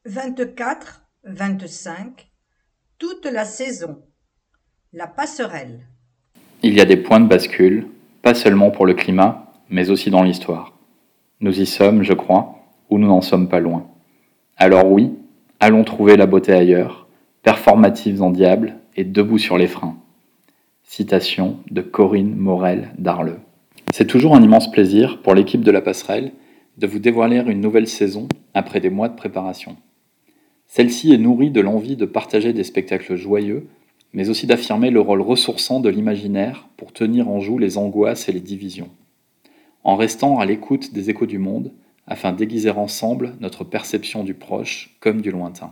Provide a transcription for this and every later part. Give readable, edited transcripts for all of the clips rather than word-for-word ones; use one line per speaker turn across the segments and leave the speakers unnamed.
24, 25, toute la saison. La passerelle.
Il y a des points de bascule, pas seulement pour le climat, mais aussi dans l'histoire. Nous y sommes, je crois, ou nous n'en sommes pas loin. Alors oui, allons trouver la beauté ailleurs, performatives en diable et debout sur les freins. Citation de Corinne Morel d'Arleux. C'est toujours un immense plaisir pour l'équipe de la passerelle de vous dévoiler une nouvelle saison après des mois de préparation. Celle-ci est nourrie de l'envie de partager des spectacles joyeux, mais aussi d'affirmer le rôle ressourçant de l'imaginaire pour tenir en joue les angoisses et les divisions. En restant à l'écoute des échos du monde, afin d'aiguiser ensemble notre perception du proche comme du lointain.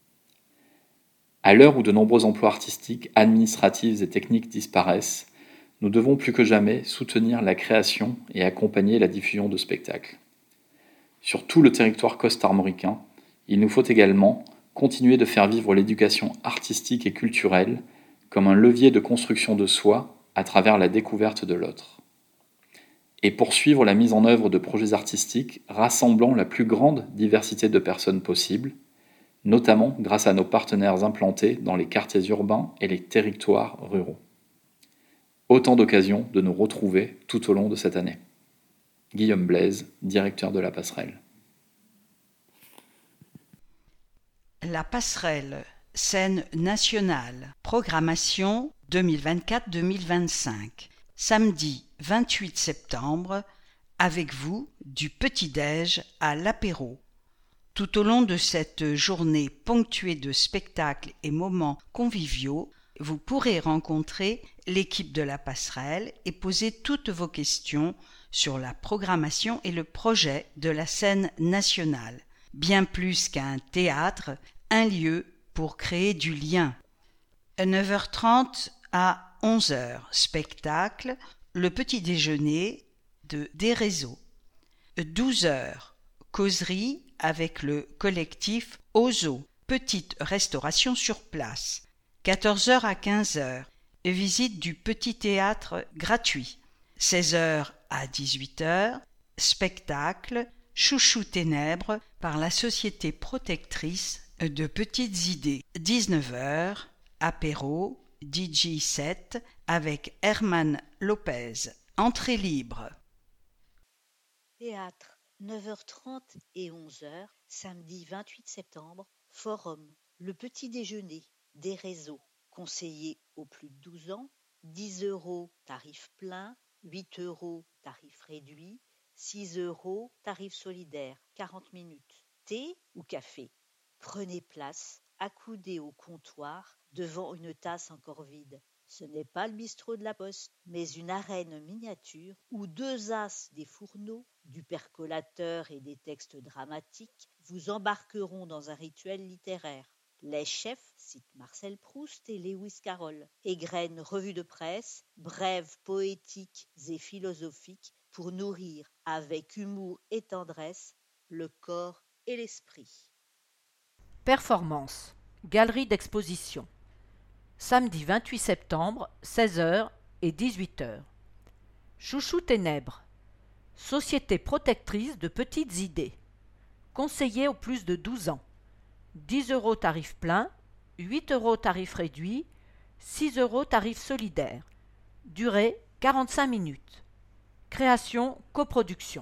À l'heure où de nombreux emplois artistiques, administratifs et techniques disparaissent, nous devons plus que jamais soutenir la création et accompagner la diffusion de spectacles. Sur tout le territoire costarmoricain, il nous faut également continuer de faire vivre l'éducation artistique et culturelle comme un levier de construction de soi à travers la découverte de l'autre. Et poursuivre la mise en œuvre de projets artistiques rassemblant la plus grande diversité de personnes possible, notamment grâce à nos partenaires implantés dans les quartiers urbains et les territoires ruraux. Autant d'occasions de nous retrouver tout au long de cette année. Guillaume Blaise, directeur de la passerelle.
La passerelle, scène nationale, programmation 2024-2025. Samedi 28 septembre, avec vous, du petit-déj à l'apéro. Tout au long de cette journée ponctuée de spectacles et moments conviviaux, vous pourrez rencontrer l'équipe de la passerelle et poser toutes vos questions sur la programmation et le projet de la scène nationale. Bien plus qu'un théâtre, un lieu pour créer du lien. 9h30 à 11h, spectacle, le petit déjeuner des réseaux. 12h, causerie avec le collectif Ozo, petite restauration sur place. 14h à 15h, visite du petit théâtre gratuit. 16h à 18h, spectacle Chouchou Ténèbres par la Société protectrice de petites idées. 19h, apéro, DJ set avec Herman Lopez. Entrée libre.
Théâtre, 9h30 et 11h, samedi 28 septembre, forum, le petit déjeuner, des réseaux, conseillers aux plus de 12 ans, 10 € tarif plein, 8 € tarif réduit, 6 € tarif solidaire, 40 minutes. Thé ou café? Prenez place, accoudés au comptoir, devant une tasse encore vide. Ce n'est pas le bistrot de la Poste, mais une arène miniature où deux as des fourneaux, du percolateur et des textes dramatiques vous embarqueront dans un rituel littéraire. Les chefs citent Marcel Proust et Lewis Carroll, égrènent revues de presse, brèves poétiques et philosophiques pour nourrir avec humour et tendresse le corps et l'esprit.
Performance, galerie d'exposition. Samedi 28 septembre, 16h et 18h. Chouchou Ténèbres, Société protectrice de petites idées. Conseiller aux plus de 12 ans. 10 € tarif plein, 8 € tarif réduit, 6 € tarif solidaire. Durée 45 minutes. Création coproduction.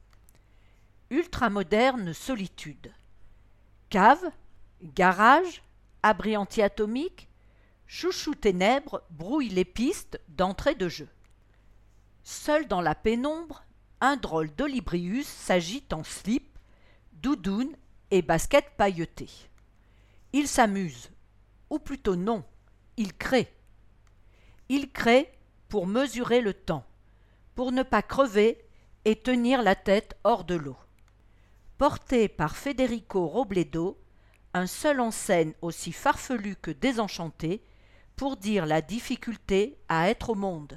Ultramoderne solitude. Cave, garage, abri anti-atomique, Chouchou Ténèbres brouille les pistes d'entrée de jeu. Seul dans la pénombre, un drôle d'olibrius s'agite en slip, doudoune et basket pailletée. Il s'amuse, ou plutôt non, il crée. Il crée pour mesurer le temps, pour ne pas crever et tenir la tête hors de l'eau. Porté par Federico Robledo, un seul en scène aussi farfelu que désenchanté, pour dire la difficulté à être au monde.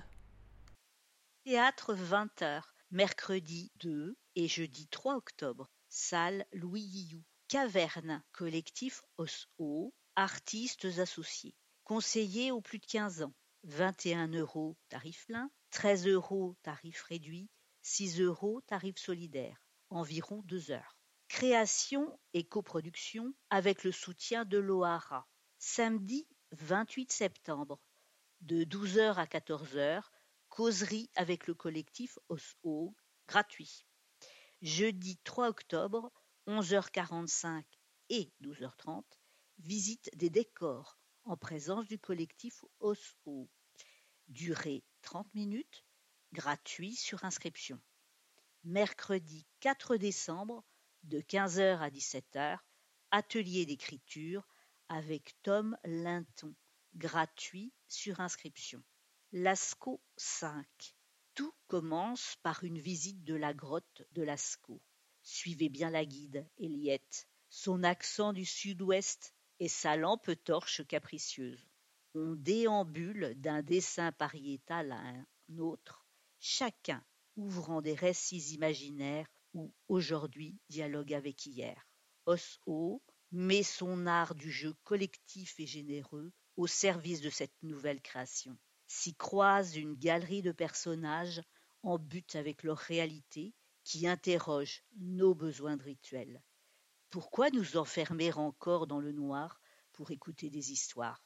Théâtre 20h, mercredi 2 et jeudi 3 octobre. Salle Louis Guillou. Caverne, collectif OSO, artistes associés. Conseillers aux plus de 15 ans. 21 € tarif plein, 13 € tarif réduit, 6 € tarif solidaire. Environ 2 heures. Création et coproduction avec le soutien de l'OARA. Samedi 28 septembre, de 12h à 14h, causerie avec le collectif OSO, gratuit. Jeudi 3 octobre, 11h45 et 12h30, visite des décors en présence du collectif OSO. Durée 30 minutes, gratuit sur inscription. Mercredi 4 décembre, de 15h à 17h, atelier d'écriture avec Tom Linton, gratuit sur inscription. Lascaux 5. Tout commence par une visite de la grotte de Lascaux. Suivez bien la guide, Eliette, son accent du sud-ouest et sa lampe torche capricieuse. On déambule d'un dessin pariétal à un autre, chacun ouvrant des récits imaginaires ou aujourd'hui dialogue avec hier. OSO met son art du jeu collectif et généreux au service de cette nouvelle création. S'y croise une galerie de personnages en but avec leur réalité qui interroge nos besoins de rituels. Pourquoi nous enfermer encore dans le noir pour écouter des histoires?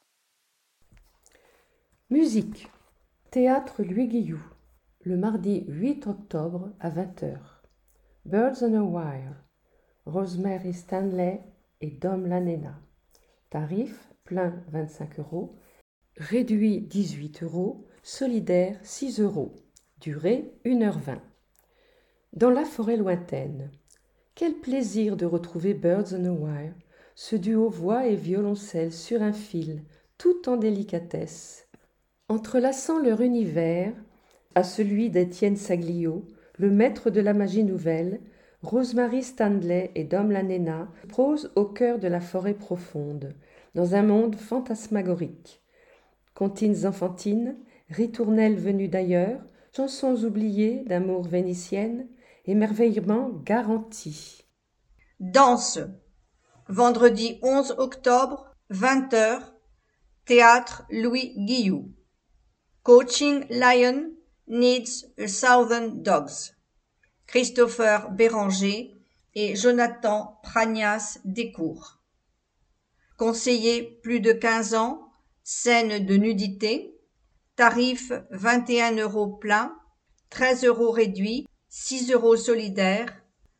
Musique. Théâtre Louis Guilloux. Le mardi 8 octobre à 20h. Birds on a Wire. Rosemary Stanley et Dom Lanena. Tarif plein 25 €, réduit 18 €, solidaire 6 €. Durée 1h20. Dans la forêt lointaine. Quel plaisir de retrouver Birds on a Wire, ce duo voix et violoncelle sur un fil, tout en délicatesse. Entrelaçant leur univers à celui d'Étienne Saglio, le maître de la magie nouvelle, Rosemary Stanley et Dom Lanena prosent au cœur de la forêt profonde, dans un monde fantasmagorique. Comptines enfantines, ritournelles venues d'ailleurs, chansons oubliées d'amour vénitienne, émerveillement garanti.
Danse. Vendredi 11 octobre, 20h, Théâtre Louis Guilloux. Coaching Lion Needs a Southern Dogs. Christopher Béranger et Jonathan Pragnas Descours. Conseiller plus de 15 ans, scène de nudité, tarif 21 € plein, 13 € réduit, 6 € solidaire,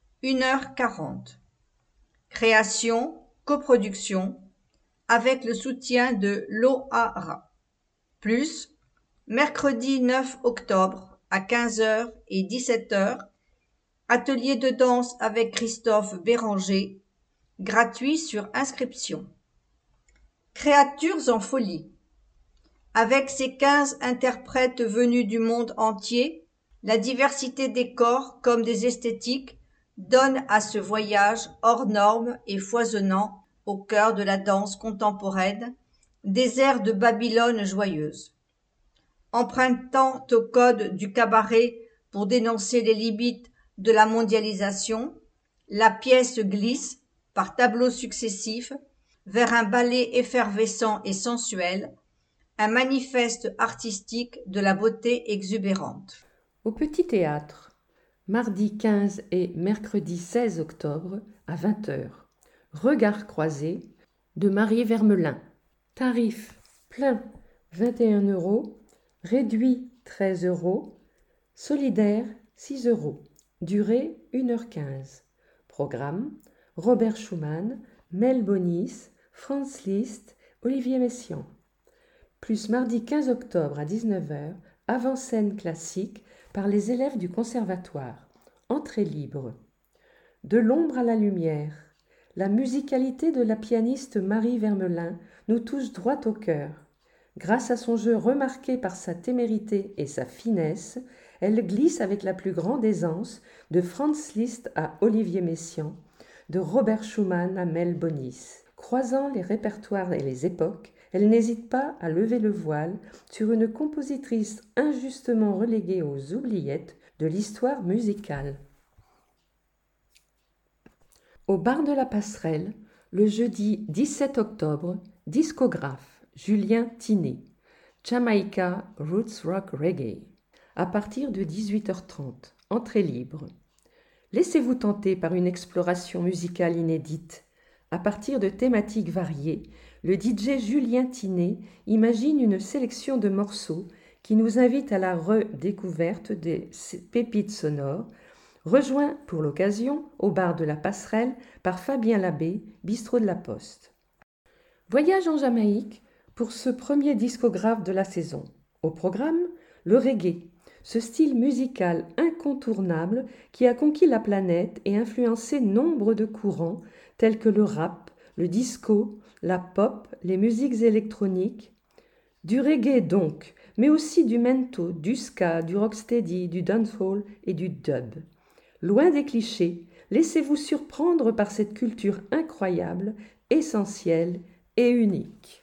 1h40. Création, coproduction, avec le soutien de l'OARA. Plus, mercredi 9 octobre à 15h et 17h, atelier de danse avec Christophe Béranger, gratuit sur inscription. Créatures en folie. Avec ses 15 interprètes venus du monde entier, la diversité des corps comme des esthétiques donne à ce voyage hors norme et foisonnant au cœur de la danse contemporaine des airs de Babylone joyeuse. Empruntant au code du cabaret pour dénoncer les limites de la mondialisation, la pièce glisse, par tableaux successifs, vers un ballet effervescent et sensuel, un manifeste artistique de la beauté exubérante.
Au Petit Théâtre, mardi 15 et mercredi 16 octobre à 20h. Regards croisés de Marie Vermelin. Tarif plein 21 €, réduit 13 €, solidaire 6 €. Durée 1h15. Programme Robert Schumann, Mel Bonis, Franz Liszt, Olivier Messiaen. Plus mardi 15 octobre à 19h, avant-scène classique par les élèves du conservatoire. Entrée libre. De l'ombre à la lumière. La musicalité de la pianiste Marie Vermelin nous touche droit au cœur. Grâce à son jeu remarqué par sa témérité et sa finesse, elle glisse avec la plus grande aisance de Franz Liszt à Olivier Messiaen, de Robert Schumann à Mel Bonis. Croisant les répertoires et les époques, elle n'hésite pas à lever le voile sur une compositrice injustement reléguée aux oubliettes de l'histoire musicale. Au bar de la Passerelle, le jeudi 17 octobre, discographe Julien Tiné, Jamaica Roots Rock Reggae, à partir de 18h30, entrée libre. Laissez-vous tenter par une exploration musicale inédite. À partir de thématiques variées, le DJ Julien Tinet imagine une sélection de morceaux qui nous invite à la redécouverte des pépites sonores, rejoint pour l'occasion au bar de la Passerelle par Fabien Labbé, bistrot de la Poste. Voyage en Jamaïque pour ce premier discographe de la saison. Au programme, le reggae, ce style musical incontournable qui a conquis la planète et influencé nombre de courants tels que le rap, le disco, la pop, les musiques électroniques. Du reggae donc, mais aussi du mento, du ska, du rocksteady, du dancehall et du dub. Loin des clichés, laissez-vous surprendre par cette culture incroyable, essentielle et unique.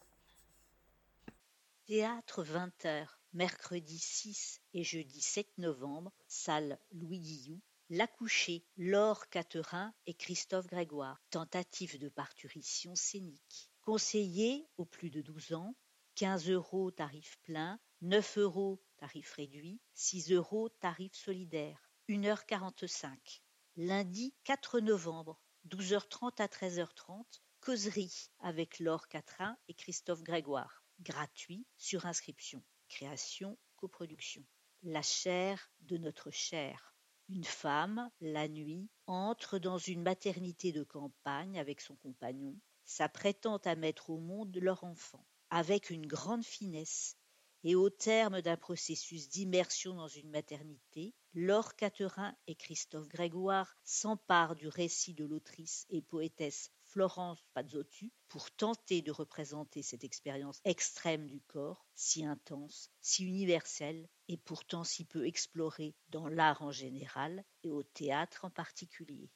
Théâtre 20h, mercredi 6 et jeudi 7 novembre, salle Louis Guillou, L'Accouché, Laure Caterin et Christophe Grégoire. Tentative de parturition scénique. Conseiller aux plus de 12 ans, 15 € tarif plein, 9 € tarif réduit, 6 € tarif solidaire. 1h45. Lundi 4 novembre, 12h30 à 13h30, causerie avec Laure Caterin et Christophe Grégoire. Gratuit sur inscription. Création, coproduction. La chair de notre chair. Une femme, la nuit, entre dans une maternité de campagne avec son compagnon, s'apprêtant à mettre au monde leur enfant. Avec une grande finesse, et au terme d'un processus d'immersion dans une maternité, Laure Caterin et Christophe Grégoire s'emparent du récit de l'autrice et poétesse Florence Pazzotu pour tenter de représenter cette expérience extrême du corps, si intense, si universelle et pourtant si peu explorée dans l'art en général et au théâtre en particulier.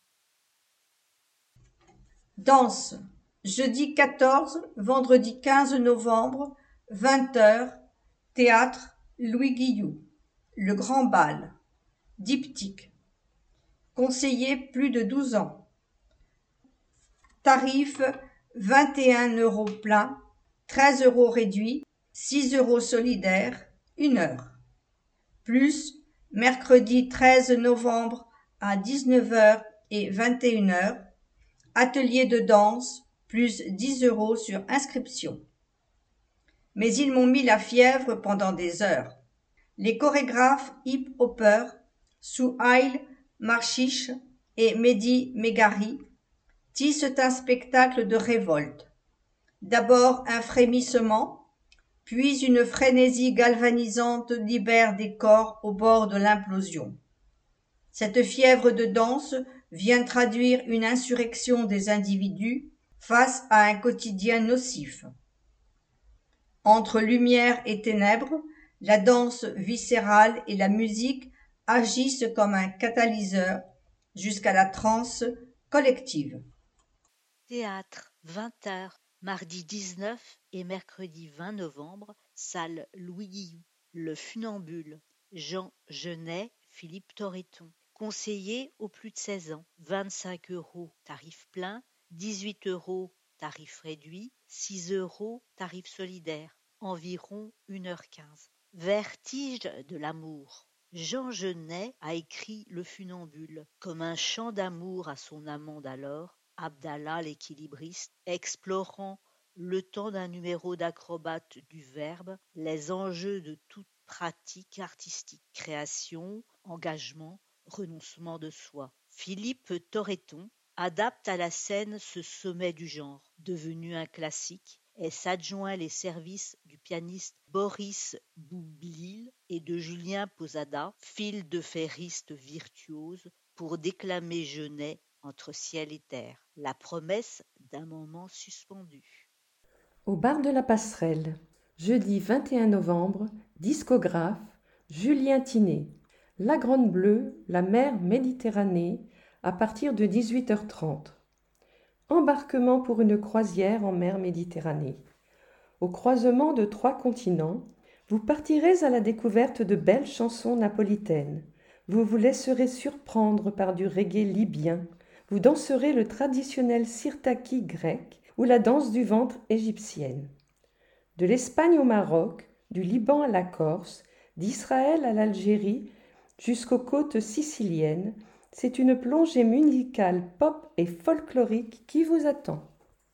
Danse. Jeudi 14, vendredi 15 novembre, 20h, théâtre Louis Guillou. Le Grand Bal. Diptyque. Conseiller plus de 12 ans. Tarif 21 € plein, 13 € réduit, 6 € solidaire, 1 heure. Plus, mercredi 13 novembre à 19h et 21h, atelier de danse, plus 10 € sur inscription. Mais ils m'ont mis la fièvre pendant des heures. Les chorégraphes hip-hoppers, Souhail Marchiche et Mehdi Megari, tissent un spectacle de révolte. D'abord un frémissement, puis une frénésie galvanisante libère des corps au bord de l'implosion. Cette fièvre de danse vient traduire une insurrection des individus face à un quotidien nocif. Entre lumière et ténèbres, la danse viscérale et la musique agissent comme un catalyseur jusqu'à la transe collective.
Théâtre 20h, mardi 19 et mercredi 20 novembre, salle Louis Guillou. Le Funambule, Jean Genet, Philippe Torreton. Conseiller aux plus de 16 ans, 25 € tarif plein, 18 € tarif réduit, 6 € tarif solidaire, environ 1h15. Vertige de l'amour. Jean Genet a écrit Le Funambule comme un chant d'amour à son amant d'alors, Abdallah l'équilibriste, explorant le temps d'un numéro d'acrobate du verbe, les enjeux de toute pratique artistique, création, engagement, renoncement de soi. Philippe Torreton adapte à la scène ce sommet du genre, devenu un classique, et s'adjoint les services du pianiste Boris Boublil et de Julien Posada, fil de ferriste virtuose, pour déclamer Genet entre ciel et terre, la promesse d'un moment suspendu.
Au bar de la Passerelle, jeudi 21 novembre, discographe, Julien Tinet. La Grande Bleue, la mer Méditerranée, à partir de 18h30. Embarquement pour une croisière en mer Méditerranée. Au croisement de 3 continents, vous partirez à la découverte de belles chansons napolitaines. Vous vous laisserez surprendre par du reggae libyen. Vous danserez le traditionnel sirtaki grec ou la danse du ventre égyptienne. De l'Espagne au Maroc, du Liban à la Corse, d'Israël à l'Algérie jusqu'aux côtes siciliennes, C'est une plongée musicale pop et folklorique qui vous attend.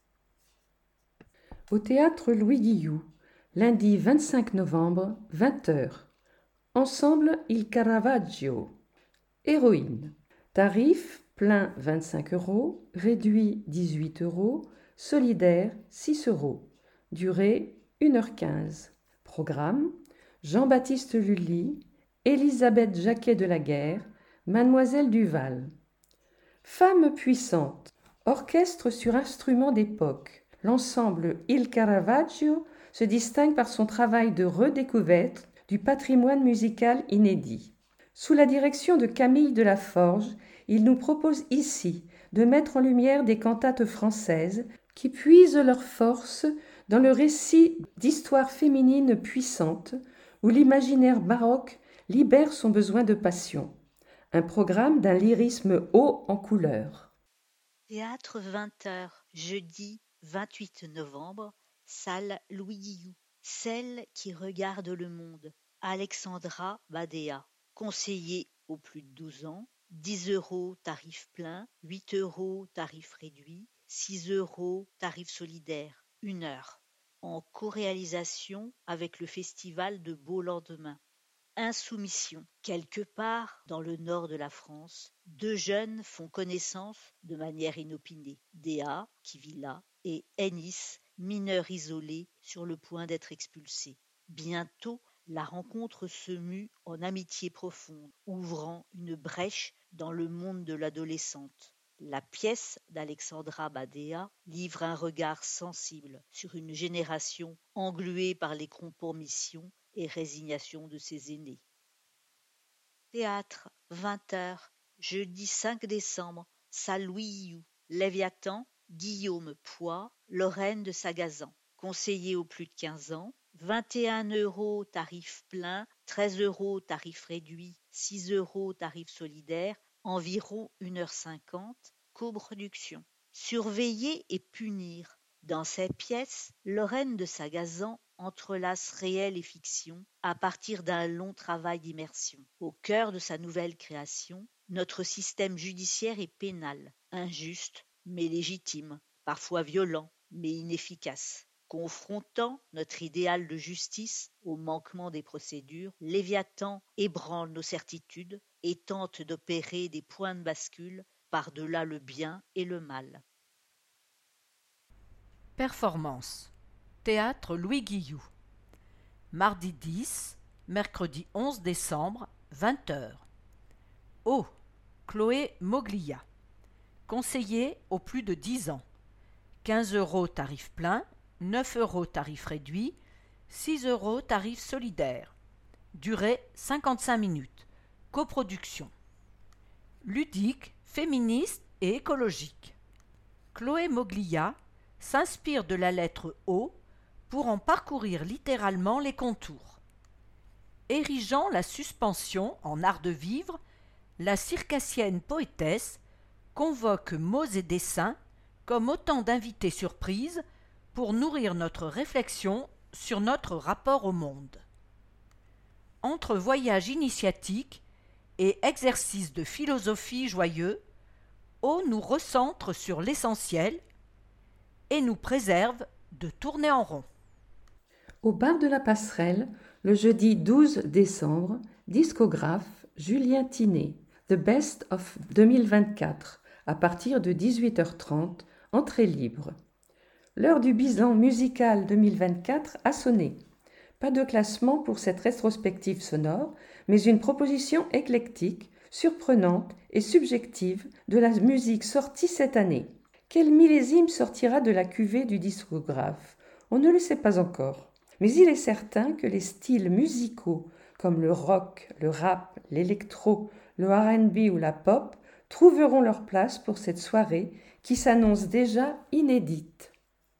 Au théâtre Louis Guillou, lundi 25 novembre, 20h. Ensemble Il Caravaggio. Héroïne. Tarif plein 25 €, réduit 18 €, solidaire 6 €. Durée 1h15. Programme Jean-Baptiste Lully, Élisabeth Jacquet de la Guerre, Mademoiselle Duval. Femme puissante. Orchestre sur instruments d'époque. L'ensemble Il Caravaggio se distingue par son travail de redécouverte du patrimoine musical inédit. Sous la direction de Camille Delaforge, il nous propose ici de mettre en lumière des cantates françaises qui puisent leur force dans le récit d'histoires féminines puissantes où l'imaginaire baroque libère son besoin de passion. Un programme d'un lyrisme haut en couleurs.
Théâtre 20h, jeudi 28 novembre, salle Louis Guillou. Celle qui regarde le monde. Alexandra Badea. Conseiller aux plus de 12 ans. 10 € tarif plein, 8 € tarif réduit, 6 € tarif solidaire. 1 heure. En co-réalisation avec le festival de Beau Lendemain. Insoumission. Quelque part dans le nord de la France, deux jeunes font connaissance de manière inopinée. Déa, qui vit là, et Ennis, mineur isolé sur le point d'être expulsé. Bientôt, la rencontre se mue en amitié profonde, ouvrant une brèche dans le monde de l'adolescente. La pièce d'Alexandra Badea livre un regard sensible sur une génération engluée par les compromissions et résignation de ses aînés. Théâtre, 20h, jeudi 5 décembre, salle Louis Guillou. Léviathan, Guillaume Poix, Lorraine de Sagazan. Conseiller aux plus de 15 ans, 21 € tarif plein, 13 € tarif réduit, 6 € tarif solidaire, environ 1h50, coproduction. Surveiller et punir. Dans ces pièces, Lorraine de Sagazan entrelace réel et fiction à partir d'un long travail d'immersion. Au cœur de sa nouvelle création, notre système judiciaire est pénal, injuste mais légitime, parfois violent mais inefficace. Confrontant notre idéal de justice au manquement des procédures, Léviathan ébranle nos certitudes et tente d'opérer des points de bascule par-delà le bien et le mal.
Performance. Théâtre Louis Guillou. Mardi 10, mercredi 11 décembre, 20h. Oh, Chloé Moglia. Conseiller aux plus de 10 ans. 15 € tarif plein, 9 € tarif réduit, 6 € tarif solidaire. Durée 55 minutes. Coproduction. Ludique, féministe et écologique. Chloé Moglia s'inspire de la lettre O pour en parcourir littéralement les contours. Érigeant la suspension en art de vivre, la circassienne poétesse convoque mots et dessins comme autant d'invités surprises pour nourrir notre réflexion sur notre rapport au monde. Entre voyage initiatique et exercice de philosophie joyeux, O nous recentre sur l'essentiel et nous préserve de tourner en rond.
Au bar de la Passerelle, le jeudi 12 décembre, discographe Julien Tinet, The Best of 2024, à partir de 18h30, entrée libre. L'heure du bilan musical 2024 a sonné. Pas de classement pour cette rétrospective sonore, mais une proposition éclectique, surprenante et subjective de la musique sortie cette année. Quel millésime sortira de la cuvée du discographe ? On ne le sait pas encore. Mais il est certain que les styles musicaux comme le rock, le rap, l'électro, le R&B ou la pop trouveront leur place pour cette soirée qui s'annonce déjà inédite.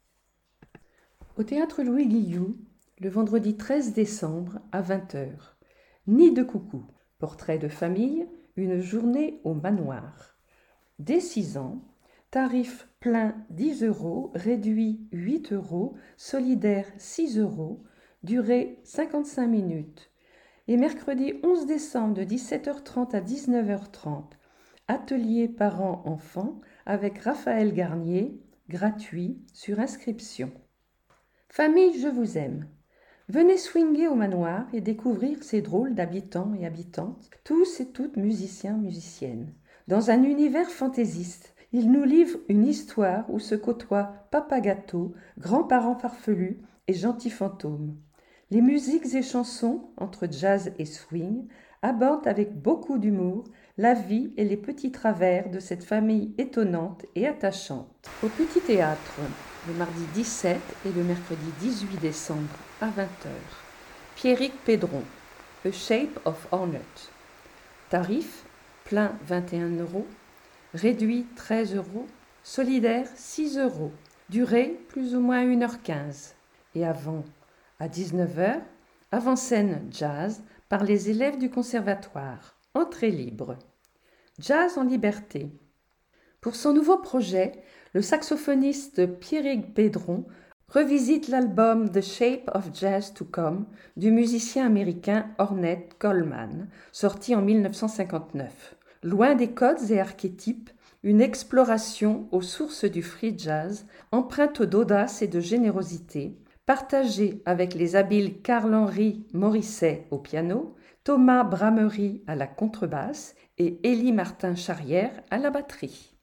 Au théâtre Louis Guillou, le vendredi 13 décembre à 20h. Nid de coucou, portrait de famille, une journée au manoir. Dès 6 ans, tarif plein 10 €, réduit 8 €, solidaire 6 €, durée 55 minutes. Et mercredi 11 décembre de 17h30 à 19h30, Atelier parents-enfants avec Raphaël Garnier, gratuit, sur inscription. Famille, je vous aime. Venez swinguer au manoir et découvrir ces drôles d'habitants et habitantes, tous et toutes musiciens, musiciennes. Dans un univers fantaisiste, ils nous livrent une histoire où se côtoient papa gâteau, grands-parents farfelus et gentils fantômes. Les musiques et chansons, entre jazz et swing, abordent avec beaucoup d'humour la vie et les petits travers de cette famille étonnante et attachante. Au Petit Théâtre, le mardi 17 et le mercredi 18 décembre à 20h. Pierrick Pédron, A Shape of Hornet. Tarif, plein 21 €, réduit 13 €, solidaire 6 €, durée plus ou moins 1h15. Et avant, à 19h, avant-scène jazz par les élèves du conservatoire. Entrée libre. Jazz en liberté. Pour son nouveau projet, le saxophoniste Pierrick Pédron revisite l'album The Shape of Jazz to Come du musicien américain Ornette Coleman, sorti en 1959. Loin des codes et archétypes, une exploration aux sources du free jazz, empreinte d'audace et de générosité, partagée avec les habiles Carl-Henry Morisset au piano, Thomas Bramery à la contrebasse et Élie Martin-Charrière à la batterie.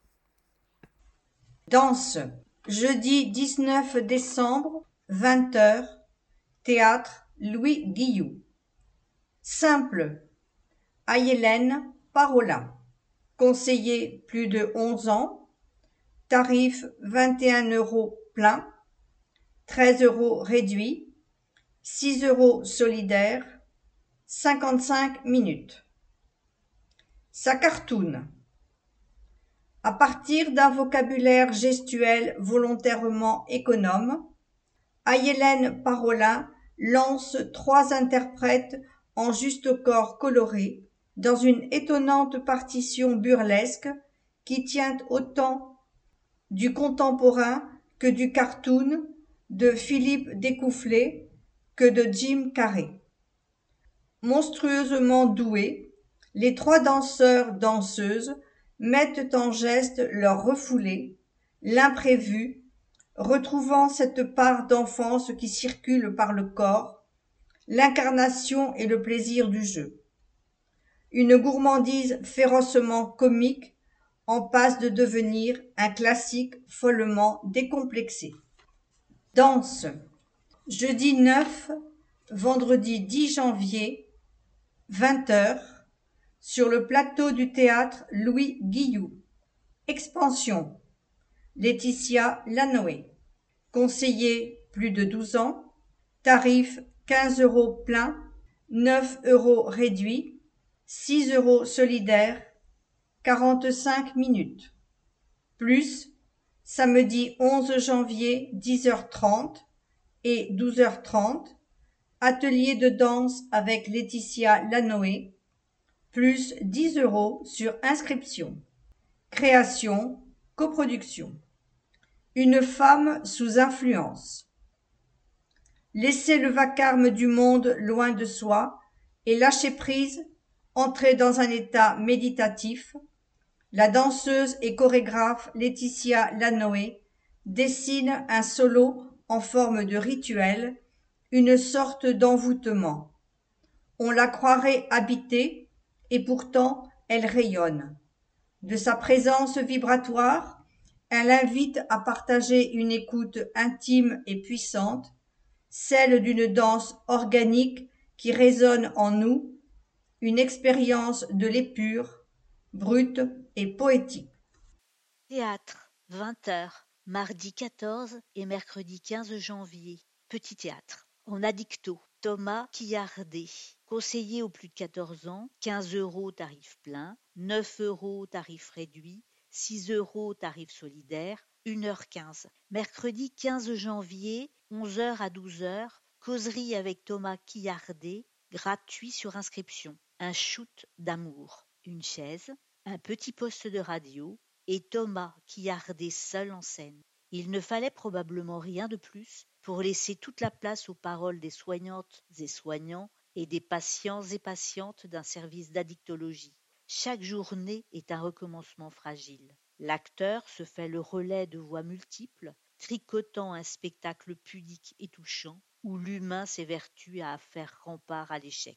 Danse. Jeudi 19 décembre, 20h, Théâtre Louis Guillou. Simple. Ayelen Parola. Conseiller plus de 11 ans. Tarif 21 € plein. 13 € réduit. 6 € solidaire. 55 minutes. Sa cartoon. À partir d'un vocabulaire gestuel volontairement économe, Ayelen Parola lance 3 interprètes en juste corps coloré dans une étonnante partition burlesque qui tient autant du contemporain que du cartoon, de Philippe Découfflé que de Jim Carrey. Monstrueusement doués, les 3 danseurs-danseuses mettent en geste leur refoulé, l'imprévu, retrouvant cette part d'enfance qui circule par le corps, l'incarnation et le plaisir du jeu. Une gourmandise férocement comique en passe de devenir un classique follement décomplexé. Danse. Jeudi 9, vendredi 10 janvier, 20h, sur le plateau du théâtre Louis Guillou. Expansion. Laetitia Lanoé. Conseiller plus de 12 ans. Tarif 15 € plein, 9 € réduit, 6 € solidaire, 45 minutes. Plus, samedi 11 janvier 10h30 et 12h30, atelier de danse avec Laetitia Lanoé, plus 10 € sur inscription. Création, coproduction. Une femme sous influence. Laisser le vacarme du monde loin de soi et lâcher prise, entrer dans un état méditatif, la danseuse et chorégraphe Laetitia Lanoé dessine un solo en forme de rituel, une sorte d'envoûtement. On la croirait habitée, et pourtant elle rayonne. De sa présence vibratoire, elle invite à partager une écoute intime et puissante, celle d'une danse organique qui résonne en nous, une expérience de l'épure, brute et poétique.
Théâtre, 20h, mardi 14 et mercredi 15 janvier. Petit théâtre. En addicto, Thomas Quillardet. Conseiller aux plus de 14 ans, 15 € tarif plein, 9 € tarif réduit, 6 € tarif solidaire, 1h15. Mercredi 15 janvier, 11h à 12h, causerie avec Thomas Quillardet, gratuit sur inscription. Un shoot d'amour, une chaise, un petit poste de radio et Thomas Quillardet seul en scène. Il ne fallait probablement rien de plus pour laisser toute la place aux paroles des soignantes et soignants et des patients et patientes d'un service d'addictologie. Chaque journée est un recommencement fragile. L'acteur se fait le relais de voix multiples, tricotant un spectacle pudique et touchant, où l'humain s'évertue à faire rempart à l'échec.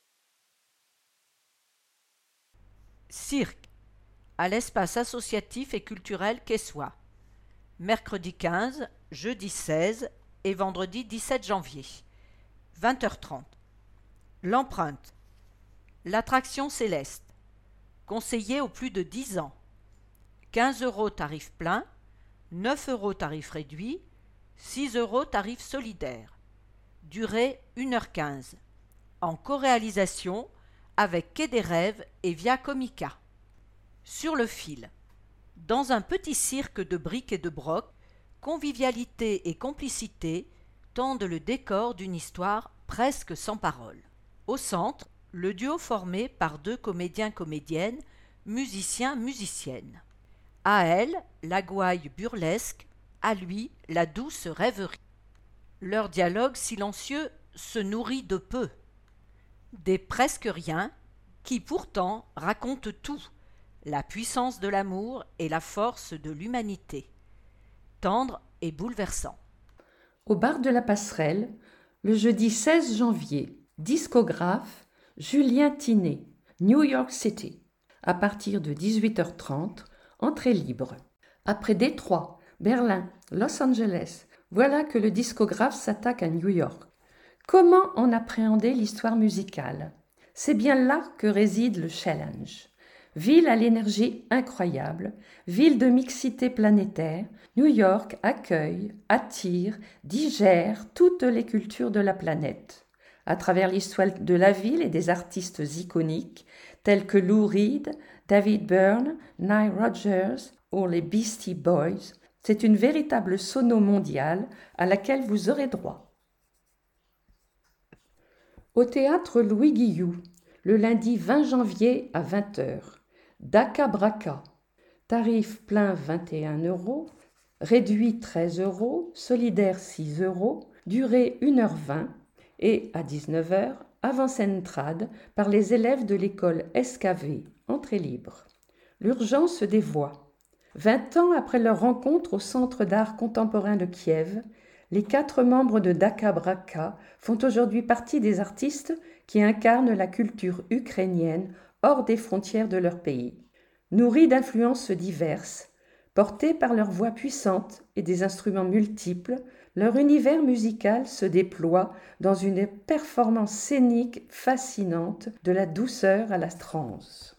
Cirque, à l'espace associatif et culturel Quessois. Mercredi 15, jeudi 16 et vendredi 17 janvier. 20h30. L'empreinte. L'attraction céleste. Conseillé aux plus de 10 ans. 15 € tarif plein, 9 € tarif réduit, 6 € tarif solidaire. Durée 1h15. En co-réalisation avec Quai des Rêves et Via Comica. Sur le fil. Dans un petit cirque de briques et de broc, convivialité et complicité tendent le décor d'une histoire presque sans parole. Au centre, le duo formé par 2 comédiens-comédiennes, musiciens-musiciennes. À elle, la gouaille burlesque, à lui, la douce rêverie. Leur dialogue silencieux se nourrit de peu. Des presque rien qui pourtant racontent tout, la puissance de l'amour et la force de l'humanité. Tendre et bouleversant.
Au bar de la Passerelle, le jeudi 16 janvier, discographe Julien Tinet, New York City. À partir de 18h30, entrée libre. Après Détroit, Berlin, Los Angeles, voilà que le discographe s'attaque à New York. Comment en appréhender l'histoire musicale ? C'est bien là que réside le challenge. Ville à l'énergie incroyable, ville de mixité planétaire, New York accueille, attire, digère toutes les cultures de la planète. À travers l'histoire de la ville et des artistes iconiques tels que Lou Reed, David Byrne, Nile Rodgers ou les Beastie Boys, c'est une véritable sono mondiale à laquelle vous aurez droit. Au théâtre Louis Guillou, le lundi 20 janvier à 20h. Daka Braka. Tarif plein 21 €, réduit 13 €, solidaire 6 €, durée 1h20 et à 19h, avant-scène trad par les élèves de l'école SKV, entrée libre. L'urgence des voix. 20 ans après leur rencontre au Centre d'art contemporain de Kiev, les 4 membres de Daka Braka font aujourd'hui partie des artistes qui incarnent la culture ukrainienne hors des frontières de leur pays. Nourris d'influences diverses, portés par leur voix puissante et des instruments multiples, leur univers musical se déploie dans une performance scénique fascinante de la douceur à la transe.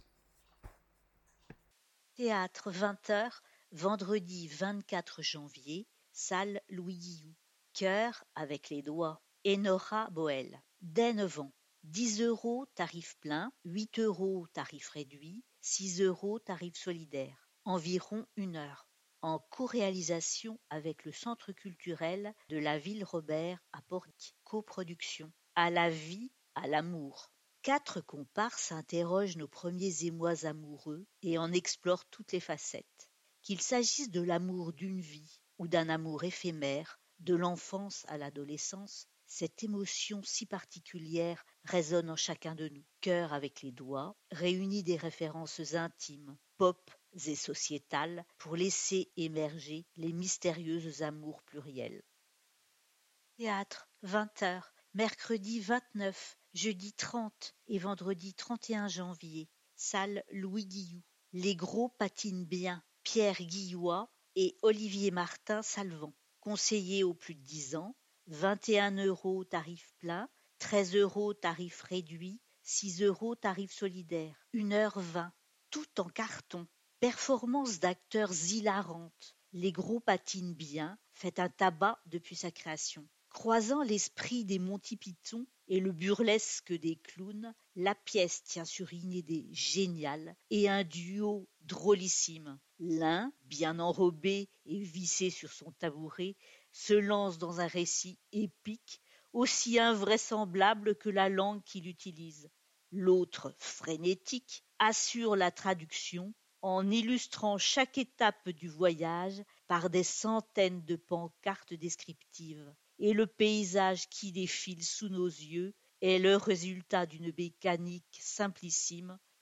Théâtre 20h, vendredi 24 janvier, salle Louis Guillou. Chœur avec les doigts. Enora Boel. Dès 9 ans. 10 € tarif plein, 8 € tarif réduit, 6 € tarif solidaire. Environ 1 heure. En co-réalisation avec le Centre culturel de la Ville Robert à Pornic. Coproduction. À la vie, à l'amour. 4 comparses interrogent nos premiers émois amoureux et en explorent toutes les facettes. Qu'il s'agisse de l'amour d'une vie ou d'un amour éphémère, de l'enfance à l'adolescence, cette émotion si particulière résonne en chacun de nous. Cœur avec les doigts réunit des références intimes, pop et sociétales pour laisser émerger les mystérieuses amours pluriels. Théâtre, 20h, mercredi 29, jeudi 30 et vendredi 31 janvier. Salle Louis Guillou. Les gros patinent bien. Pierre Guillois et Olivier Martin Salvant. Conseillers aux plus de 10 ans, 21 € tarif plein, 13 € tarif réduit, 6 € tarif solidaire, 1h20, tout en carton. Performance d'acteurs hilarantes. Les gros patinent bien, fait un tabac depuis sa création. Croisant l'esprit des Monty Python et le burlesque des clowns, la pièce tient sur une idée géniale et un duo drôlissime. L'un, bien enrobé et vissé sur son tabouret, se lance dans un récit épique, aussi invraisemblable que la langue qu'il utilise. L'autre, frénétique, assure la traduction en illustrant chaque étape du voyage par des centaines de pancartes descriptives. Et le paysage qui défile sous nos yeux est le résultat d'une mécanique simplissime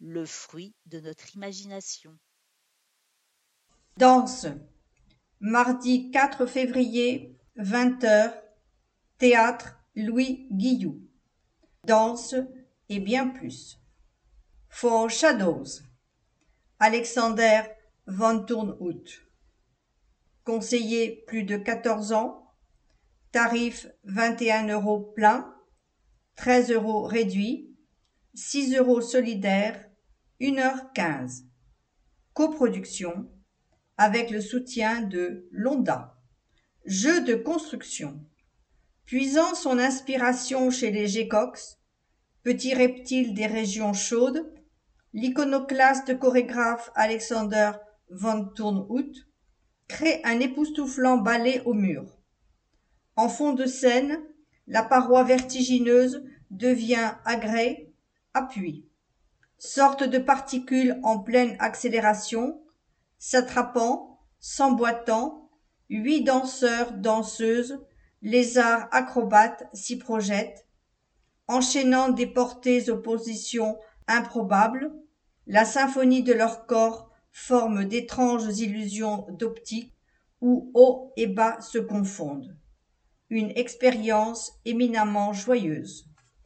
le fruit de notre imagination.
Danse. Mardi 4 février, 20h, Théâtre Louis Guillou. Danse et bien plus. For Shadows. Alexander von Turnhout. Conseiller plus de 14 ans. Tarif 21 € plein, 13 € réduit, 6 € solidaire, 1h15. Coproduction avec le soutien de l'Onda. Jeu de construction. Puisant son inspiration chez les gécox, petits reptiles des régions chaudes, l'iconoclaste chorégraphe Alexander von Turnhout crée un époustouflant ballet au mur. En fond de scène, la paroi vertigineuse devient agrès, appui. Sorte de particules en pleine accélération, s'attrapant, s'emboîtant, 8 danseurs, danseuses, lézards acrobates s'y projettent, enchaînant des portées aux positions improbables, la symphonie de leur corps forme d'étranges illusions d'optique où haut et bas se confondent. Une expérience éminemment joyeuse.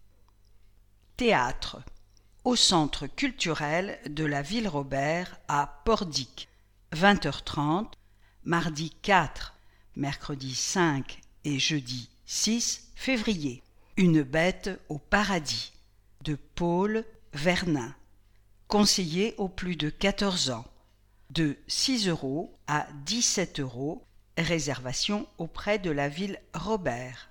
Théâtre. Au centre culturel de la Ville Robert à Pordic. 20h30, mardi 4, mercredi 5 et jeudi 6 février. Une bête au paradis de Paul Vernin. Conseiller aux plus de 14 ans. De 6 € à 17 €. Réservation auprès de la Ville Robert.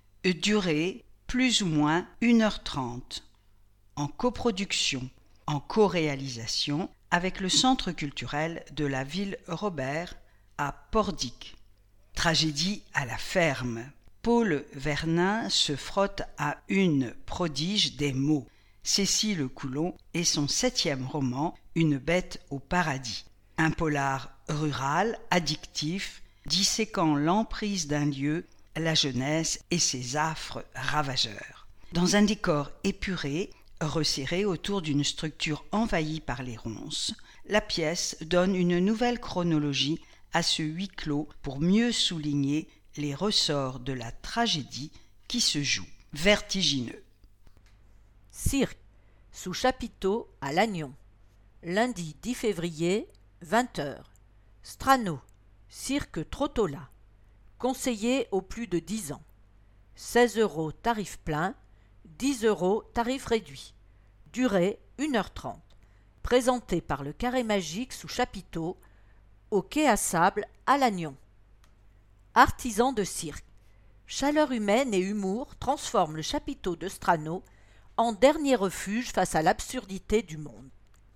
Durée plus ou moins 1h30. En coproduction, en co-réalisation avec le Centre culturel de la Ville Robert à Pordic. Tragédie à la ferme. Paul Vernin se frotte à une prodige des mots, Cécile Coulon, et son 7e roman, Une bête au paradis. Un polar rural, addictif, disséquant l'emprise d'un lieu, la jeunesse et ses affres ravageurs. Dans un décor épuré, resserré autour d'une structure envahie par les ronces, la pièce donne une nouvelle chronologie à ce huis clos pour mieux souligner les ressorts de la tragédie qui se joue. Vertigineux.
Cirque, sous chapiteau à Lannion. Lundi 10 février, 20h. Strano, cirque Trottola. Conseiller aux plus de 10 ans. 16 € tarif plein, 10 € tarif réduit. Durée 1h30. Présenté par le Carré Magique sous chapiteau, au quai à sable à Lannion. Artisan de cirque. Chaleur humaine et humour transforment le chapiteau de Strano en dernier refuge face à l'absurdité du monde.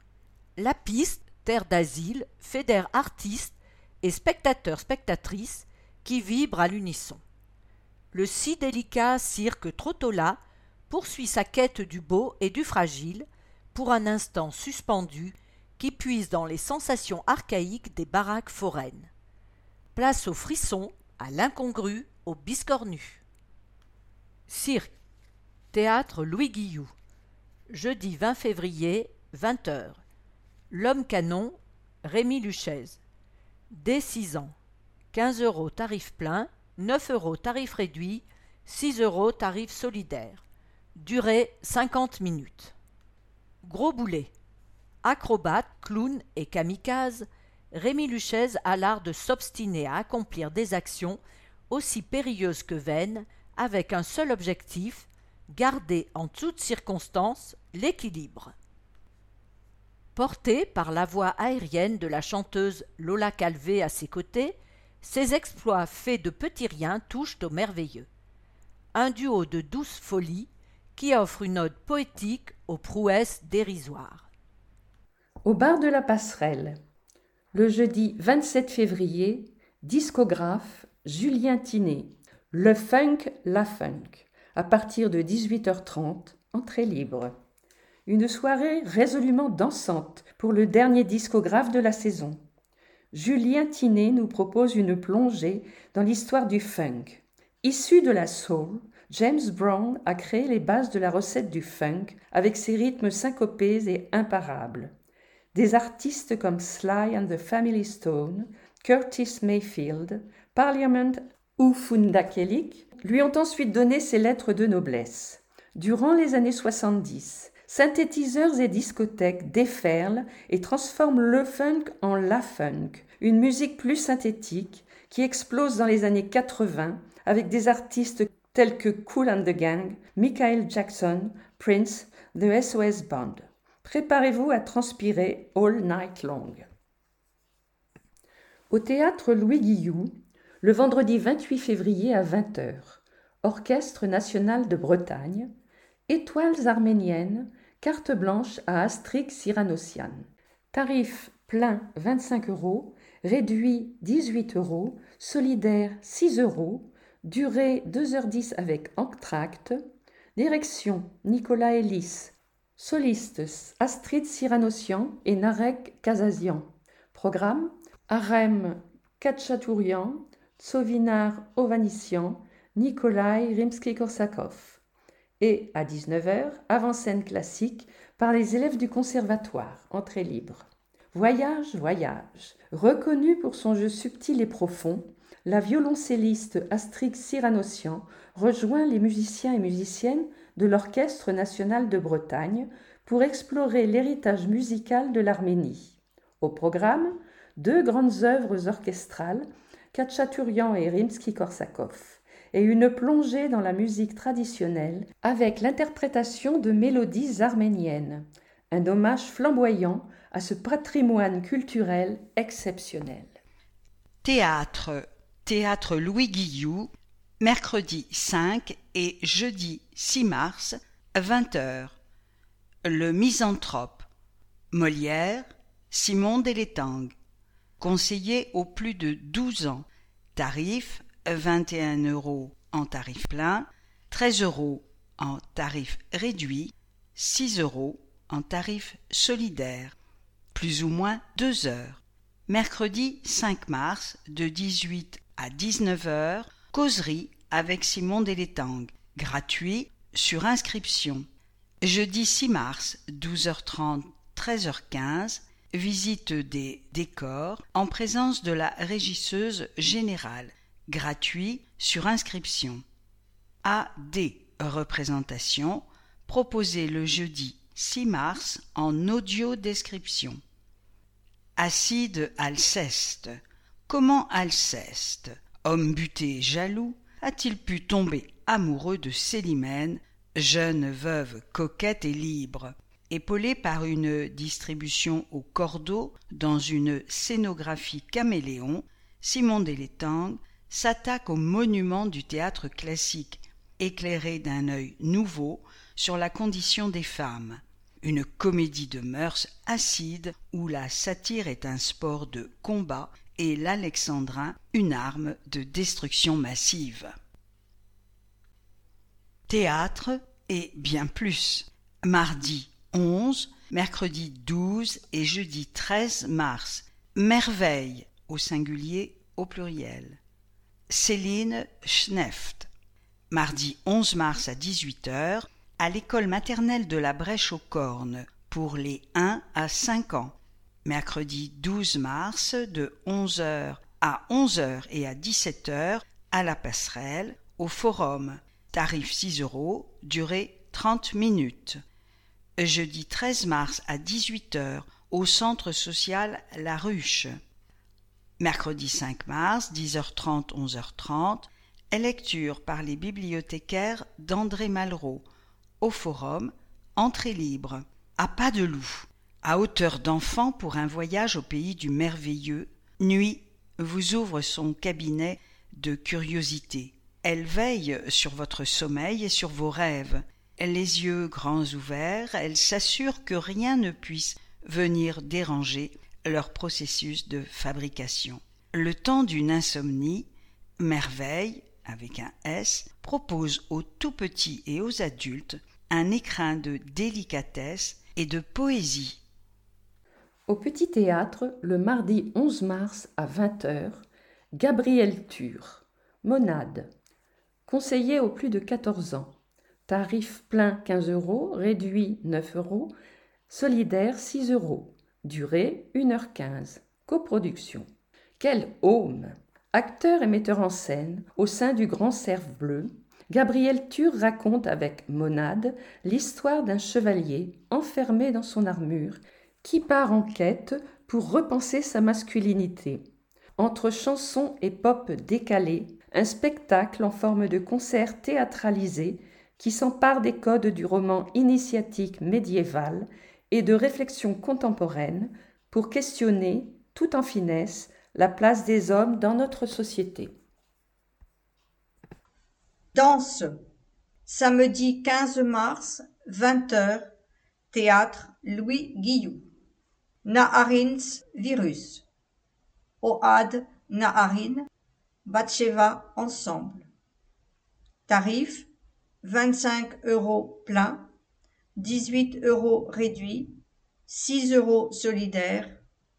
La piste, terre d'asile, fédère artistes et spectateurs-spectatrices qui vibrent à l'unisson. Le si délicat cirque Trottola poursuit sa quête du beau et du fragile pour un instant suspendu qui puise dans les sensations archaïques des baraques foraines. Place au frisson, à l'incongru, au biscornu. Cirque. Théâtre Louis Guillou. Jeudi 20 février, 20h. L'homme canon, Rémi Luchez. Dès 6 ans. 15 € tarif plein, 9 € tarif réduit, 6 € tarif solidaire. Durée 50 minutes. Gros boulet. Acrobate, clown et kamikaze, Rémi Luchez a l'art de s'obstiner à accomplir des actions aussi périlleuses que vaines, avec un seul objectif, garder en toutes circonstances l'équilibre. Porté par la voix aérienne de la chanteuse Lola Calvé à ses côtés, ses exploits faits de petits riens touchent au merveilleux. Un duo de douce folie qui offre une ode poétique aux prouesses dérisoires.
Au bar de la Passerelle, le jeudi 27 février, discographe Julien Tinet, Le Funk, la Funk, à partir de 18h30, entrée libre. Une soirée résolument dansante pour le dernier discographe de la saison. Julien Tinet nous propose une plongée dans l'histoire du funk. Issu de la soul, James Brown a créé les bases de la recette du funk avec ses rythmes syncopés et imparables. Des artistes comme Sly and the Family Stone, Curtis Mayfield, Parliament ou Fundakelik lui ont ensuite donné ses lettres de noblesse. Durant les années 70, synthétiseurs et discothèques déferlent et transforment le funk en la funk, une musique plus synthétique qui explose dans les années 80 avec des artistes tels que Kool and the Gang, Michael Jackson, Prince, The SOS Band. Préparez-vous à transpirer all night long. Au théâtre Louis Guillou, le vendredi 28 février à 20h, Orchestre national de Bretagne, Étoiles arméniennes, carte blanche à Astrix Cyranossian. Tarif plein 25 €, réduit 18 €, solidaire 6 €, durée 2h10 avec entracte, direction Nicolas Ellis, solistes Astrid Cyranossian et Narek Kazazian. Programme Arem Khatchatourian, Tsovinar Ovanessian, Nikolai Rimsky-Korsakov. Et à 19h, avant-scène classique par les élèves du conservatoire, entrée libre. Voyage, voyage. Reconnue pour son jeu subtil et profond, la violoncelliste Astrid Cyranossian rejoint les musiciens et musiciennes de l'Orchestre national de Bretagne pour explorer l'héritage musical de l'Arménie. Au programme, 2 grandes œuvres orchestrales, Khatchatourian et Rimsky-Korsakov, et une plongée dans la musique traditionnelle avec l'interprétation de mélodies arméniennes. Un hommage flamboyant à ce patrimoine culturel exceptionnel.
Théâtre Louis Guillou, mercredi 5 et jeudi 6 mars, 20h. Le Misanthrope, Molière, Simon Delétang. Conseiller aux plus de 12 ans. Tarif 21 € en tarif plein, 13 € en tarif réduit, 6 € en tarif solidaire, plus ou moins 2 heures. Mercredi 5 mars, de 18 à 19h, causerie avec Simon Delétang, gratuit sur inscription. Jeudi 6 mars, 12h30, 13h15, visite des décors en présence de la régisseuse générale, gratuit sur inscription. AD représentation, proposée le jeudi 6 mars en audio-description. Acide Alceste. Comment Alceste, homme buté et jaloux, a-t-il pu tomber amoureux de Célimène, jeune veuve coquette et libre? Épaulée par une distribution au cordeau dans une scénographie caméléon, Simon Delétang s'attaque au monument du théâtre classique, éclairé d'un œil nouveau sur la condition des femmes. Une comédie de mœurs acide où la satire est un sport de combat et l'alexandrin une arme de destruction massive. Théâtre et bien plus. Mardi 11, mercredi 12 et jeudi 13 mars. Merveille au singulier au pluriel. Céline Schneft. Mardi 11 mars à 18h, à l'école maternelle de la Brèche aux Cornes, pour les 1 à 5 ans. Mercredi 12 mars, de 11h à 11h et à 17h, à la Passerelle, au Forum. Tarif 6 €, durée 30 minutes. Jeudi 13 mars à 18h, au centre social La Ruche. Mercredi 5 mars, 10h30, 11h30, lecture par les bibliothécaires d'André Malraux, au Forum, entrée libre, à pas de loup, à hauteur d'enfant pour un voyage au pays du merveilleux. Nuit vous ouvre son cabinet de curiosité. Elle veille sur votre sommeil et sur vos rêves. Les yeux grands ouverts, elle s'assure que rien ne puisse venir déranger leur processus de fabrication. Le temps d'une insomnie, Merveille, avec un S, propose aux tout-petits et aux adultes un écrin de délicatesse et de poésie.
Au Petit Théâtre, le mardi 11 mars à 20h, Gabriel Tur, Monade. conseillé aux plus de 14 ans. Tarif plein 15 €, réduit 9 €, solidaire 6 €. Durée 1h15. Coproduction. Quel home! Acteur et metteur en scène, au sein du Grand Cerf Bleu, Gabriel Tur raconte avec Monade l'histoire d'un chevalier enfermé dans son armure qui part en quête pour repenser sa masculinité. Entre chansons et pop décalées, un spectacle en forme de concert théâtralisé qui s'empare des codes du roman initiatique médiéval et de réflexion contemporaine pour questionner, tout en finesse, la place des hommes dans notre société.
Danse. Samedi 15 mars, 20h, Théâtre Louis Guillou. Naharins Virus. Ohad Naharin, Batsheva Ensemble. Tarif 25 € plein, 18 € réduit, 6 € solidaire,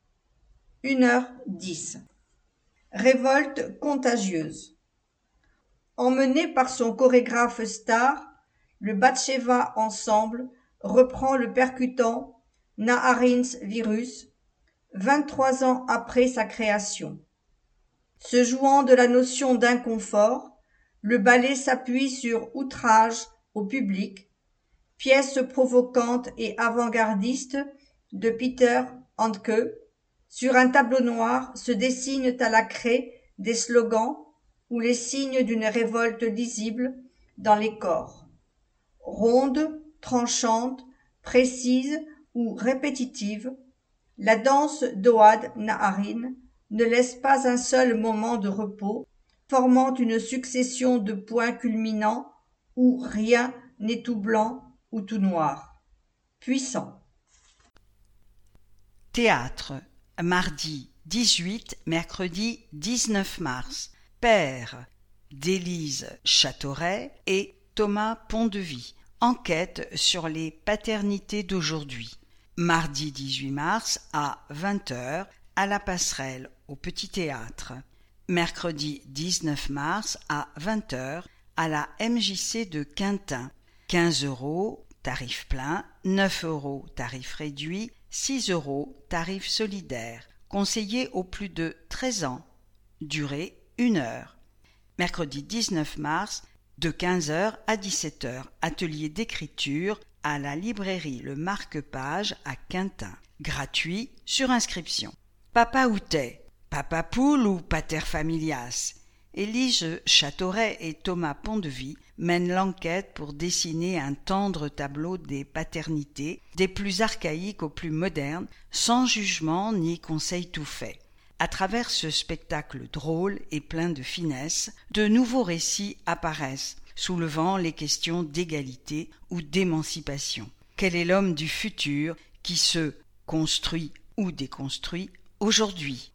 1h10. Révolte contagieuse. Emmené par son chorégraphe star, le Batsheva Ensemble reprend le percutant Naharins Virus 23 ans après sa création. Se jouant de la notion d'inconfort, le ballet s'appuie sur Outrage au public, pièce provocante et avant-gardiste de Peter Handke. Sur un tableau noir se dessinent à la craie des slogans ou les signes d'une révolte lisible dans les corps. Ronde, tranchante, précise ou répétitive, la danse d'Ohad Naharin ne laisse pas un seul moment de repos, formant une succession de points culminants où rien n'est tout blanc ou tout noir. Puissant.
Théâtre, mardi 18, mercredi 19 mars. Père d'Élise Châteauret et Thomas Pondevie. Enquête sur les paternités d'aujourd'hui. Mardi 18 mars à 20h à la Passerelle au Petit Théâtre. Mercredi 19 mars à 20h à la MJC de Quintin. 15 € tarif plein, 9 € tarif réduit, 6 € tarif solidaire. Conseillé aux plus de 13 ans. Durée 1 heure. Mercredi 19 mars de 15h à 17h. Atelier d'écriture à la librairie Le Marque-Page à Quintin. Gratuit sur inscription. Papa Outet, Papa Poule ou Pater Familias? Élise Châteauret et Thomas Pondevie mènent l'enquête pour dessiner un tendre tableau des paternités, des plus archaïques aux plus modernes, sans jugement ni conseil tout fait. À travers ce spectacle drôle et plein de finesse, de nouveaux récits apparaissent, soulevant les questions d'égalité ou d'émancipation. Quel est l'homme du futur qui se construit ou déconstruit aujourd'hui?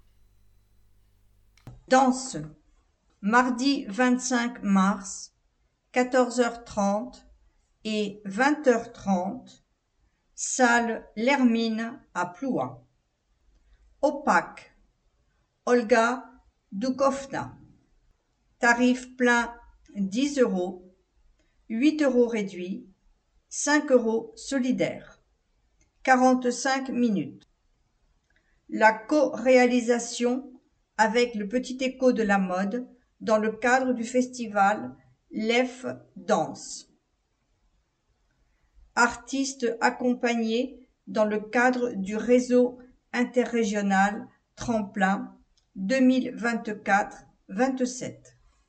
Danse. Mardi 25 mars, 14h30 et 20h30, salle L'Hermine à Ploua. Opaque. Olga Doukovna. Tarif plein 10 €, 8 € réduit, 5 € solidaire. 45 minutes. La co-réalisation avec le Petit Écho de la mode dans le cadre du festival Lef Danse. Artistes accompagnés dans le cadre du réseau interrégional Tremplin 2024-27.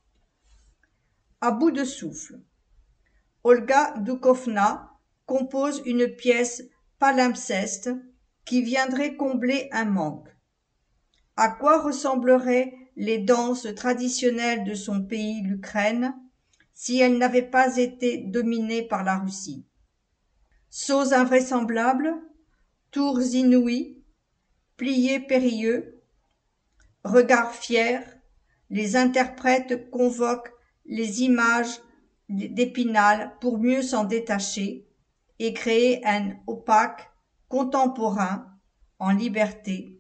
À bout de souffle. Olga Doukovna compose une pièce palimpseste qui viendrait combler un manque. À quoi ressembleraient les danses traditionnelles de son pays, l'Ukraine, si elles n'avaient pas été dominées par la Russie? Sauts invraisemblables, tours inouïs, pliés périlleux, regards fiers, les interprètes convoquent les images d'Épinal pour mieux s'en détacher et créer un opaque contemporain en liberté,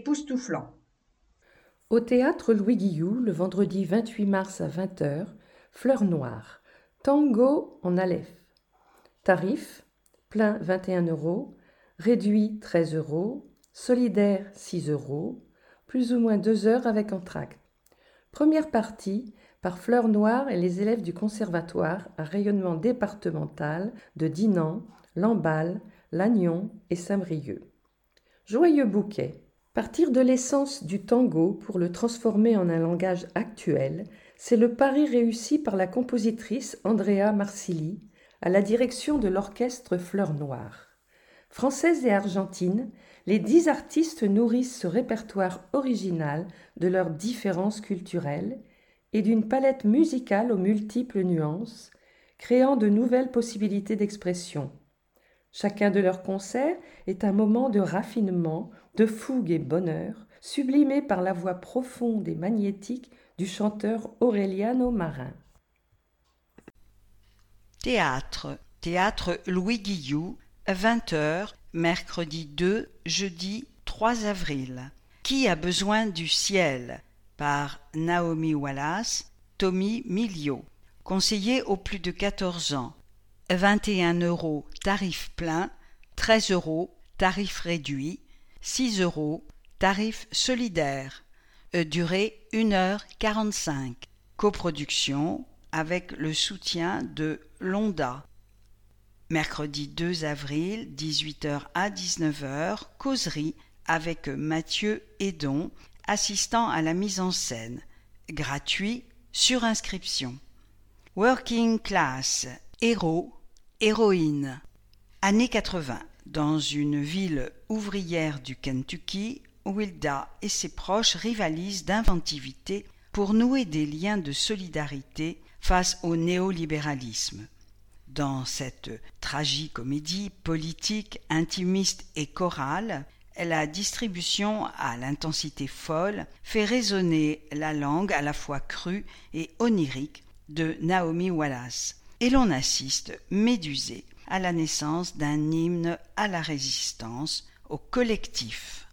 époustouflant.
Au théâtre Louis Guillou, le vendredi 28 mars à 20h, Fleur noire. Tango en aleph. Tarif, plein 21 €, réduit 13 €, solidaire 6 €, plus ou moins 2 heures avec entracte. Première partie par Fleur Noire et les élèves du conservatoire à rayonnement départemental de Dinan, Lamballe, Lannion et Saint-Brieuc. Joyeux bouquet. Partir de l'essence du tango pour le transformer en un langage actuel, c'est le pari réussi par la compositrice Andrea Marsili à la direction de l'orchestre Fleur Noire. Française et argentine, les 10 artistes nourrissent ce répertoire original de leurs différences culturelles et d'une palette musicale aux multiples nuances, créant de nouvelles possibilités d'expression. Chacun de leurs concerts est un moment de raffinement, de fougue et bonheur, sublimé par la voix profonde et magnétique du chanteur Aureliano Marin.
Théâtre. Théâtre Louis Guillou, 20h, mercredi 2, jeudi 3 avril. Qui a besoin du ciel? Par Naomi Wallace, Tommy Miliot. Conseiller aux plus de 14 ans. 21 € tarif plein, 13 € tarif réduit, 6 € tarif solidaire. Durée 1h45. Coproduction avec le soutien de Londa. Mercredi 2 avril, 18h à 19h, causerie avec Mathieu Hédon, assistant à la mise en scène. Gratuit, sur inscription. Working Class, héros, héroïne. Années 80. Dans une ville ouvrière du Kentucky, Wilda et ses proches rivalisent d'inventivité pour nouer des liens de solidarité face au néolibéralisme. Dans cette tragicomédie politique, intimiste et chorale, la distribution à l'intensité folle fait résonner la langue à la fois crue et onirique de Naomi Wallace, et l'on assiste, médusé, à la naissance d'un hymne à la résistance, au collectif.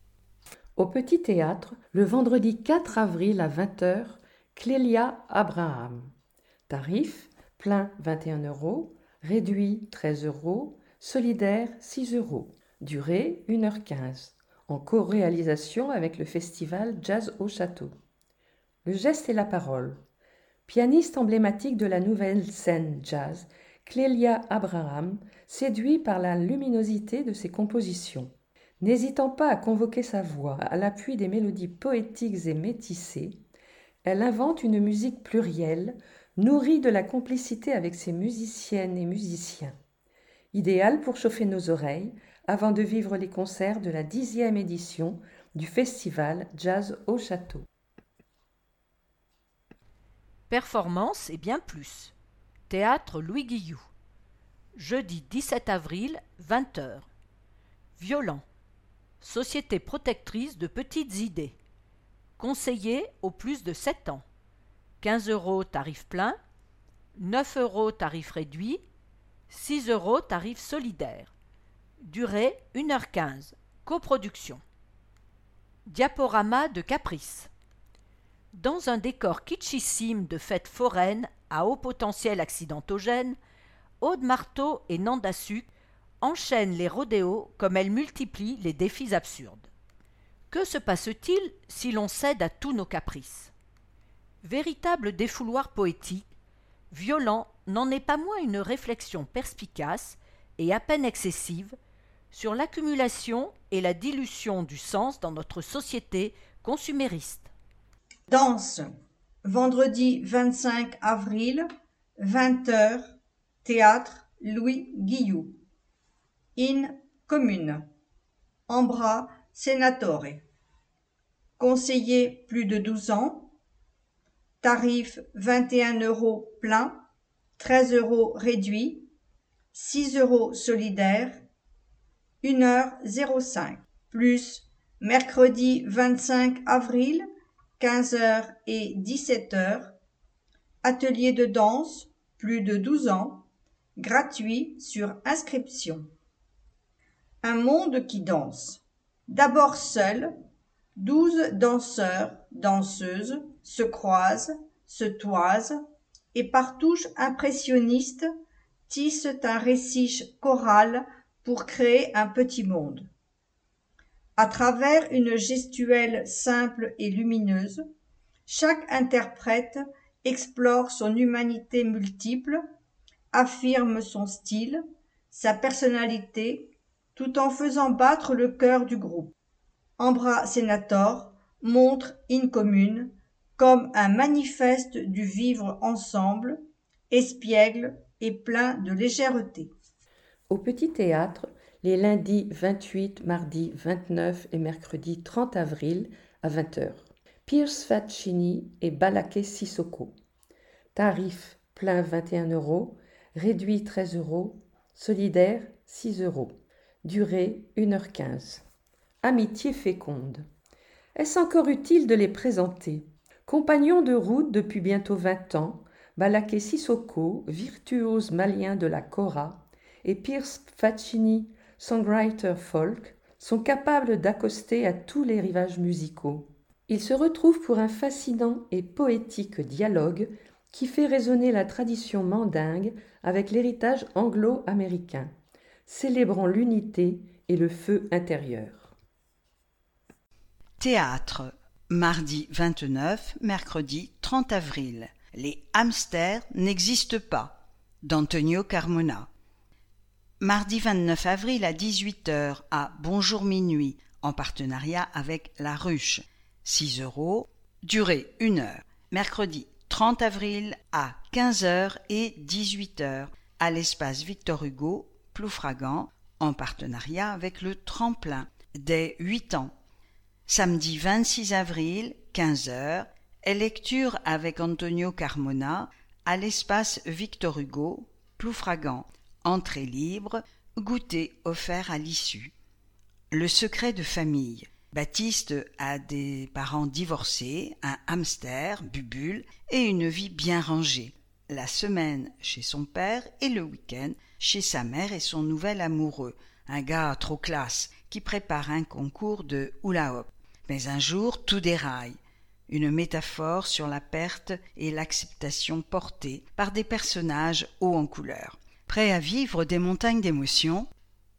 Au Petit Théâtre, le vendredi 4 avril à 20h, Clélia Abraham. Tarif, plein 21 €, réduit 13 €, solidaire 6 €. Durée 1h15, en co-réalisation avec le festival Jazz au Château. Le geste et la parole. Pianiste emblématique de la nouvelle scène jazz, Clélia Abraham séduit par la luminosité de ses compositions. N'hésitant pas à convoquer sa voix à l'appui des mélodies poétiques et métissées, elle invente une musique plurielle, nourrie de la complicité avec ses musiciennes et musiciens. Idéale pour chauffer nos oreilles avant de vivre les concerts de la 10e édition du festival Jazz au Château.
Performance et bien plus. Théâtre Louis Guillou. Jeudi 17 avril, 20h. Violent. Société protectrice de petites idées. Conseiller aux plus de 7 ans. 15 € tarif plein, 9 € tarif réduit, 6 € tarif solidaire. Durée 1h15. Coproduction. Diaporama de Caprice. Dans un décor kitschissime de fête foraine à haut potentiel accidentogène, Aude Marteau et Nanda Suk enchaînent les rodéos comme elles multiplient les défis absurdes. Que se passe-t-il si l'on cède à tous nos caprices? Véritable défouloir poétique, Violent n'en est pas moins une réflexion perspicace et à peine excessive sur l'accumulation et la dilution du sens dans notre société consumériste.
Danse. Vendredi 25 avril, 20h, Théâtre Louis Guillou. In commune. Ambra Senatore. Conseiller plus de 12 ans. Tarif 21 € plein, 13 € réduit, 6 € solidaire, 1h05. Plus mercredi 25 avril, 15h et 17h, atelier de danse, plus de 12 ans, gratuit sur inscription. Un monde qui danse. D'abord seul, 12 danseurs, danseuses se croisent, se toisent et par touches impressionnistes tissent un récit choral pour créer un petit monde. À travers une gestuelle simple et lumineuse, chaque interprète explore son humanité multiple, affirme son style, sa personnalité, tout en faisant battre le cœur du groupe. Ambra Senator montre In Commune comme un manifeste du vivre ensemble, espiègle et plein de légèreté.
Au Petit Théâtre, les lundis 28, mardi 29 et mercredi 30 avril à 20h. Pierce Faccini et Balaké Sissoko. Tarif plein 21 €, réduit 13 €, solidaire 6 €. Durée 1h15. Amitié féconde. Est-ce encore utile de les présenter ? Compagnons de route depuis bientôt 20 ans, Balaké Sissoko, virtuose malien de la kora, et Pierce Faccini, songwriter folk, sont capables d'accoster à tous les rivages musicaux. Ils se retrouvent pour un fascinant et poétique dialogue qui fait résonner la tradition mandingue avec l'héritage anglo-américain, célébrant l'unité et le feu intérieur.
Théâtre, mardi 29, mercredi 30 avril. Les hamsters n'existent pas, d'Antonio Carmona. Mardi 29 avril à 18h à Bonjour Minuit, en partenariat avec La Ruche, 6 €, durée 1 heure. Mercredi 30 avril à 15h et 18h à l'espace Victor Hugo, Ploufragan, en partenariat avec le Tremplin, dès 8 ans. Samedi 26 avril, 15h, et lecture avec Antonio Carmona à l'espace Victor Hugo, Ploufragan. Entrée libre, goûter offert à l'issue. Le secret de famille. Baptiste a des parents divorcés, un hamster, Bubule, et une vie bien rangée. La semaine chez son père et le week-end chez sa mère et son nouvel amoureux, un gars trop classe qui prépare un concours de hula-hoop. Mais un jour, tout déraille. Une métaphore sur la perte et l'acceptation portée par des personnages hauts en couleur. Prêt à vivre des montagnes d'émotions.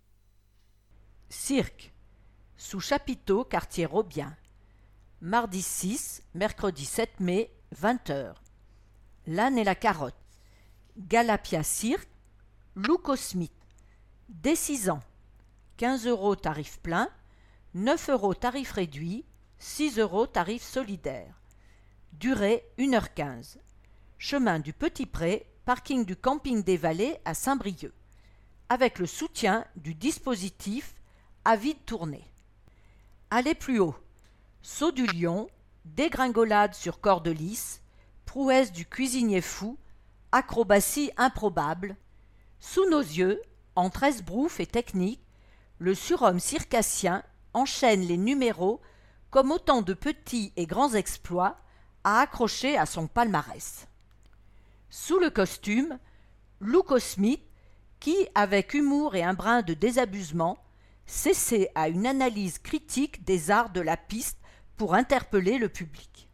Cirque, sous chapiteau, quartier Robien. Mardi 6, mercredi 7 mai, 20h. L'âne et la carotte. Galapia Cirque, Luco Smith. Dès 6 ans. 15 € tarif plein, 9 € tarif réduit, 6 € tarif solidaire. Durée 1h15. Chemin du Petit Pré, parking du camping des Vallées à Saint-Brieuc, avec le soutien du dispositif à vide tourné. Allez plus haut. Saut du lion, dégringolade sur corde lisse, prouesse du cuisinier fou, acrobatie improbable. Sous nos yeux, entre esbrouf et technique, le surhomme circassien enchaîne les numéros comme autant de petits et grands exploits à accrocher à son palmarès. Sous le costume, Luco Smith, qui, avec humour et un brin de désabusement, s'essaie à une analyse critique des arts de la piste pour interpeller le public.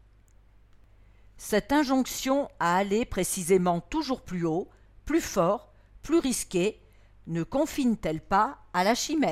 Cette injonction à aller précisément toujours plus haut, plus fort, plus risqué, ne confine-t-elle pas à la chimère ?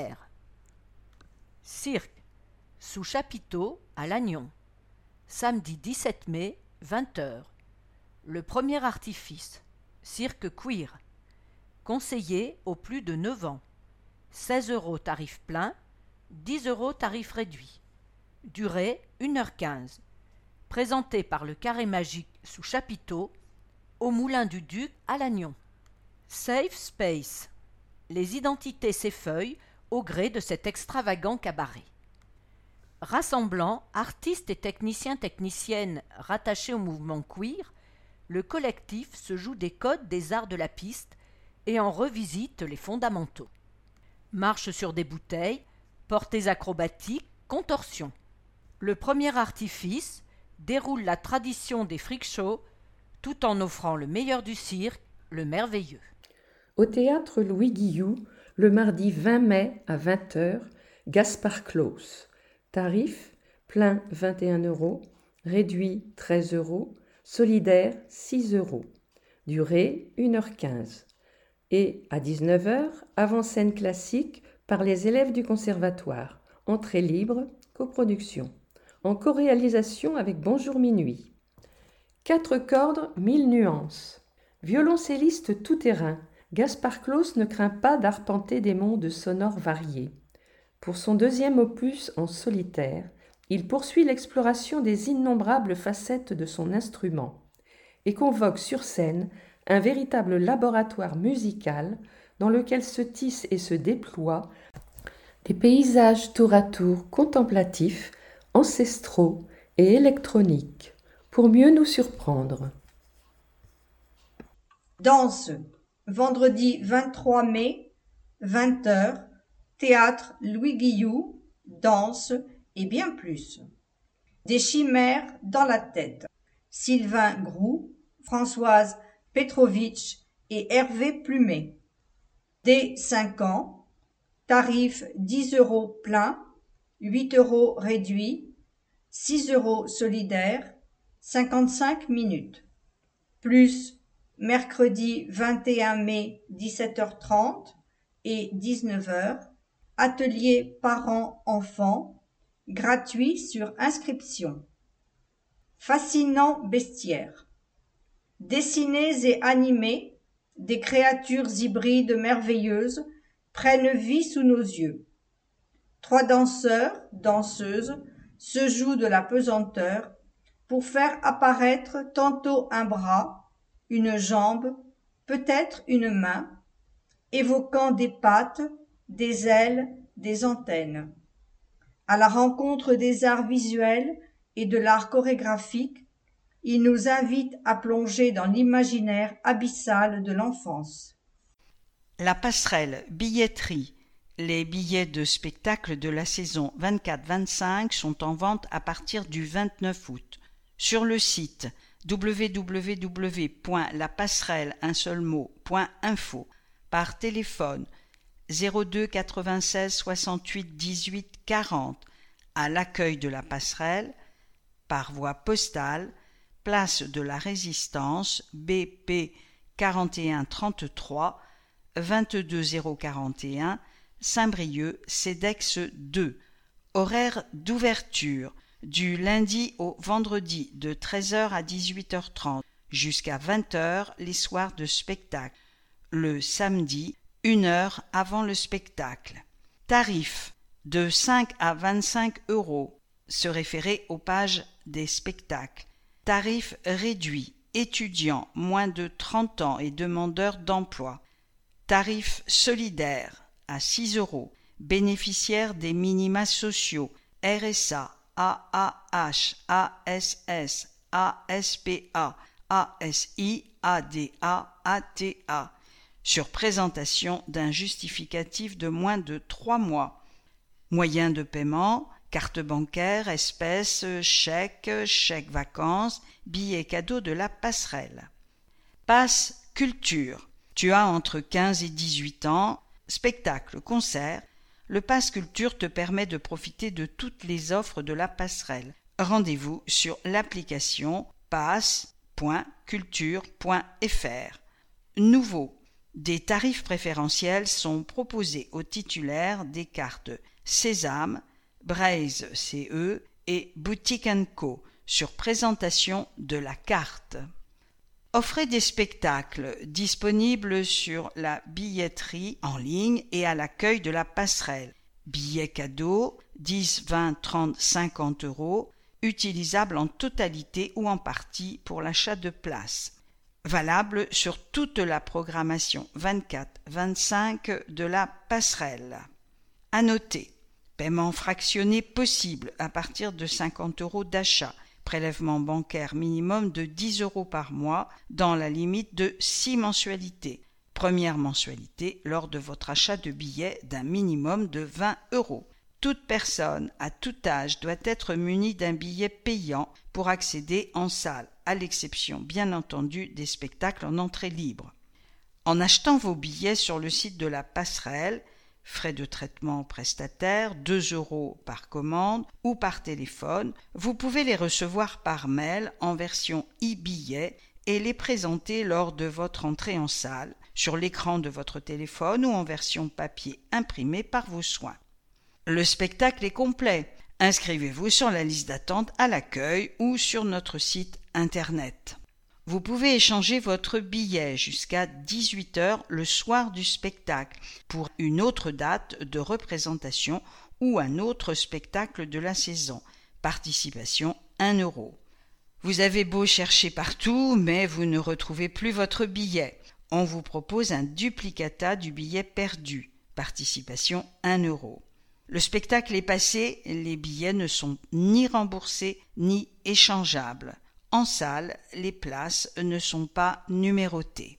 Cirque, sous chapiteau à Lannion. Samedi 17 mai, 20h. Le premier artifice, cirque queer, conseillé aux plus de 9 ans, 16 € tarif plein, 10 € tarif réduit, durée 1h15, présenté par le Carré Magique sous chapiteau, au Moulin du Duc à Lannion. Safe Space, les identités s'effeuillent au gré de cet extravagant cabaret. Rassemblant artistes et techniciennes rattachés au mouvement queer, le collectif se joue des codes des arts de la piste et en revisite les fondamentaux. Marche sur des bouteilles, portées acrobatiques, contorsions. Le premier artifice déroule la tradition des freak shows tout en offrant le meilleur du cirque, le merveilleux.
Au théâtre Louis Guilloux, le mardi 20 mai à 20h, Gaspard Claus. Tarif plein 21 €, réduit 13 €, solidaire 6 €. durée 1h15. Et à 19h, avant-scène classique par les élèves du conservatoire, entrée libre, coproduction, en co-réalisation avec Bonjour Minuit. 4 cordes, 1000 nuances. Violoncelliste tout-terrain, Gaspard Claus ne craint pas d'arpenter des mondes sonores variés. Pour son deuxième opus en solitaire, il poursuit l'exploration des innombrables facettes de son instrument et convoque sur scène un véritable laboratoire musical dans lequel se tissent et se déploient des paysages tour à tour contemplatifs, ancestraux et électroniques, pour mieux nous surprendre.
Danse, vendredi 23 mai, 20h, théâtre Louis Guillou, danse et bien plus. Des chimères dans la tête. Sylvain Groux, Françoise Petrovitch et Hervé Plumet. Dès 5 ans, tarif 10 € plein, 8 € réduit, 6 € solidaire, 55 minutes. Plus mercredi 21 mai 17h30 et 19h, atelier parents-enfants, gratuit sur inscription. Fascinant bestiaire. Dessinés et animés, des créatures hybrides merveilleuses prennent vie sous nos yeux. 3 danseurs, danseuses, se jouent de la pesanteur pour faire apparaître tantôt un bras, une jambe, peut-être une main, évoquant des pattes, des ailes, des antennes. À la rencontre des arts visuels et de l'art chorégraphique, il nous invite à plonger dans l'imaginaire abyssal de l'enfance.
La passerelle billetterie. Les billets de spectacle de la saison 24-25 sont en vente à partir du 29 août. Sur le site www.lapasserelle.info, par téléphone 02 96 68 18 40, à l'accueil de la passerelle, par voie postale, place de la Résistance, BP 4133 22041, Saint-Brieuc, CEDEX 2. Horaire d'ouverture du lundi au vendredi de 13h à 18h30 jusqu'à 20h les soirs de spectacle. Le samedi, 1 heure avant le spectacle. Tarif de 5 à 25 €. Se référer aux pages des spectacles. Tarif réduit. Étudiants moins de 30 ans et demandeurs d'emploi. Tarif solidaire à 6 €. Bénéficiaires des minima sociaux, RSA, AAH, ASS, ASPA, ASI, ADA, ATA, sur présentation d'un justificatif de moins de 3 mois. Moyens de paiement, carte bancaire, espèces, chèque vacances, billets cadeaux de la passerelle. Passe culture. Tu as entre 15 et 18 ans, spectacle, concert. Le Pass Culture te permet de profiter de toutes les offres de la passerelle. Rendez-vous sur l'application pass.culture.fr. Nouveau, des tarifs préférentiels sont proposés aux titulaires des cartes Sésame, Braze CE et Boutique & Co sur présentation de la carte. Offrez des spectacles disponibles sur la billetterie en ligne et à l'accueil de la passerelle. Billets cadeaux, 10, 20, 30, 50 €, utilisables en totalité ou en partie pour l'achat de places. Valable sur toute la programmation 24-25 de la passerelle. À noter, paiement fractionné possible à partir de 50 € d'achat. Prélèvement bancaire minimum de 10 € par mois dans la limite de 6 mensualités. Première mensualité lors de votre achat de billets d'un minimum de 20 €. Toute personne à tout âge doit être munie d'un billet payant pour accéder en salle, à l'exception bien entendu des spectacles en entrée libre. En achetant vos billets sur le site de la passerelle, frais de traitement au prestataire, 2 € par commande ou par téléphone, vous pouvez les recevoir par mail en version e-billet et les présenter lors de votre entrée en salle, sur l'écran de votre téléphone ou en version papier imprimée par vos soins. Le spectacle est complet. Inscrivez-vous sur la liste d'attente à l'accueil ou sur notre site internet. Vous pouvez échanger votre billet jusqu'à 18h le soir du spectacle pour une autre date de représentation ou un autre spectacle de la saison. Participation 1 €. Vous avez beau chercher partout, mais vous ne retrouvez plus votre billet. On vous propose un duplicata du billet perdu. Participation 1 €. Le spectacle est passé, les billets ne sont ni remboursés ni échangeables. En salle, les places ne sont pas numérotées.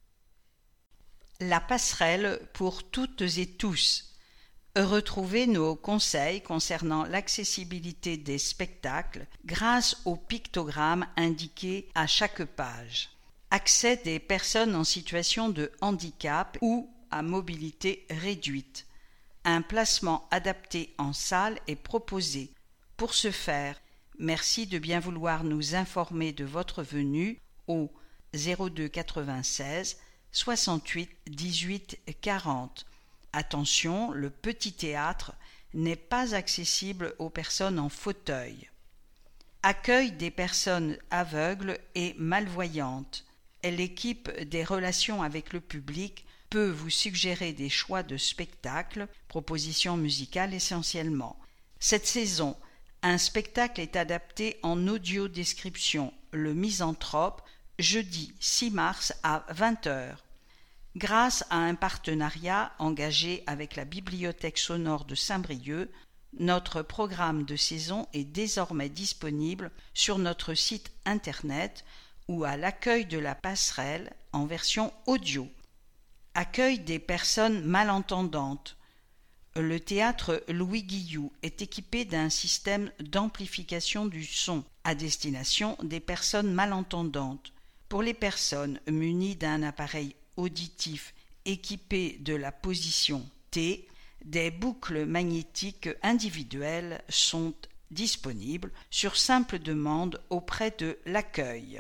La passerelle pour toutes et tous. Retrouvez nos conseils concernant l'accessibilité des spectacles grâce aux pictogrammes indiqués à chaque page. Accès des personnes en situation de handicap ou à mobilité réduite. Un placement adapté en salle est proposé. Pour ce faire, merci de bien vouloir nous informer de votre venue au 02 96 68 18 40. Attention, le petit théâtre n'est pas accessible aux personnes en fauteuil. Accueil des personnes aveugles et malvoyantes. L'équipe des relations avec le public peut vous suggérer des choix de spectacles, propositions musicales essentiellement. Cette saison, un spectacle est adapté en audio-description, Le Misanthrope, jeudi 6 mars à 20h. Grâce à un partenariat engagé avec la Bibliothèque sonore de Saint-Brieuc, notre programme de saison est désormais disponible sur notre site internet ou à l'accueil de la passerelle en version audio. Accueil des personnes malentendantes. Le théâtre Louis Guillou est équipé d'un système d'amplification du son à destination des personnes malentendantes. Pour les personnes munies d'un appareil auditif équipé de la position T, des boucles magnétiques individuelles sont disponibles sur simple demande auprès de l'accueil.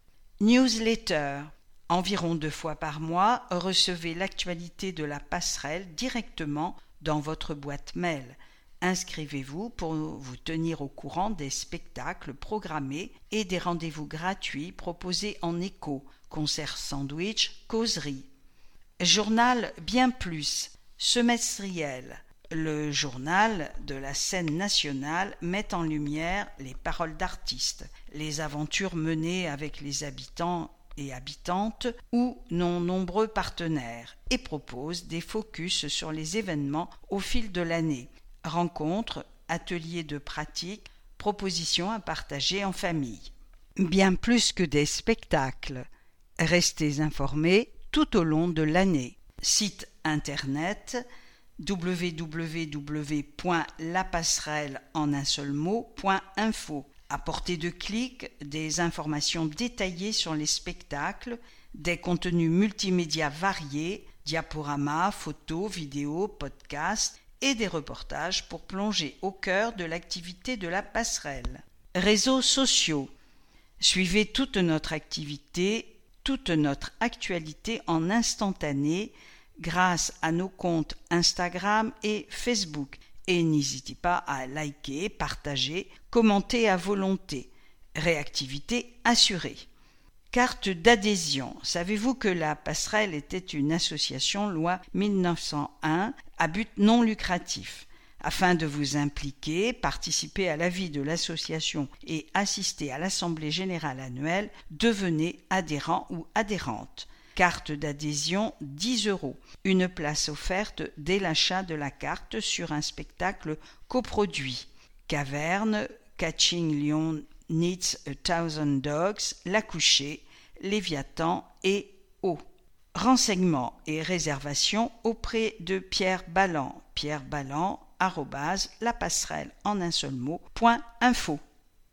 Newsletter. Environ 2 fois par mois, recevez l'actualité de la passerelle directement dans votre boîte mail. Inscrivez-vous pour vous tenir au courant des spectacles programmés et des rendez-vous gratuits proposés en écho, concerts sandwich, causeries. Journal Bien Plus, semestriel. Le journal de la scène nationale met en lumière les paroles d'artistes, les aventures menées avec les habitants et habitantes ou non nombreux partenaires et propose des focus sur les événements au fil de l'année, rencontres, ateliers de pratique, propositions à partager en famille. Bien plus que des spectacles, restez informés tout au long de l'année. Site internet www.lapasserelle.info. À portée de clic, des informations détaillées sur les spectacles, des contenus multimédia variés, diaporamas, photos, vidéos, podcasts et des reportages pour plonger au cœur de l'activité de la passerelle. Réseaux sociaux. Suivez toute notre activité, toute notre actualité en instantané grâce à nos comptes Instagram et Facebook. Et n'hésitez pas à liker, partager, commenter à volonté. Réactivité assurée. Carte d'adhésion. Savez-vous que la passerelle était une association loi 1901 à but non lucratif? Afin de vous impliquer, participer à la vie de l'association et assister à l'Assemblée générale annuelle, devenez adhérent ou adhérente. Carte d'adhésion 10 €. Une place offerte dès l'achat de la carte sur un spectacle coproduit. Caverne, Catching Lion Needs a Thousand Dogs, L'Accouché, Léviathan et O. Renseignements et réservations auprès de Pierre Balland. Pierre Balland @lapasserelle.info.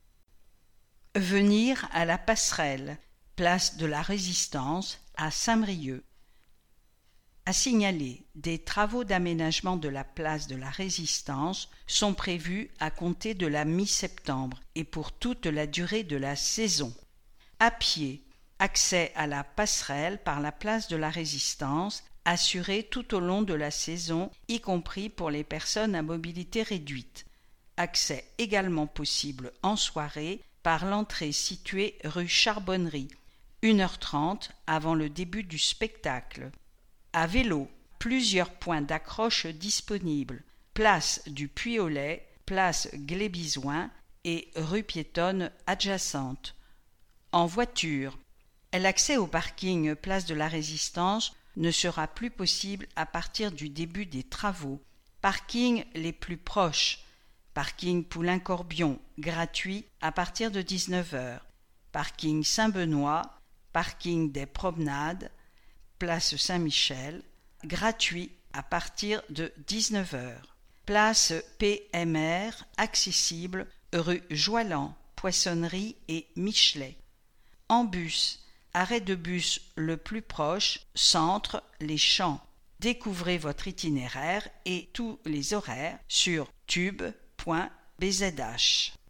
Venir à la passerelle, place de la Résistance à Saint-Brieuc. À signaler, des travaux d'aménagement de la place de la Résistance sont prévus à compter de la mi-septembre et pour toute la durée de la saison. À pied, Accès à la passerelle par la place de la Résistance, assuré tout au long de la saison, y compris pour les personnes à mobilité réduite. Accès également possible en soirée par l'entrée située rue Charbonnerie, 1h30 avant le début du spectacle. À vélo, plusieurs points d'accroche disponibles. Place du Puy-au-Lait, place Glébizouin et rue piétonne adjacente. En voiture, l'accès au parking place de la Résistance ne sera plus possible à partir du début des travaux. Parking les plus proches. Parking Poulain-Corbion, gratuit à partir de 19h. Parking Saint-Benoît, parking des Promenades, place Saint-Michel, gratuit à partir de 19h. Place PMR, accessible, rue Joillan, Poissonnerie et Michelet. En bus, arrêt de bus le plus proche, centre Les Champs. Découvrez votre itinéraire et tous les horaires sur tube.bzh.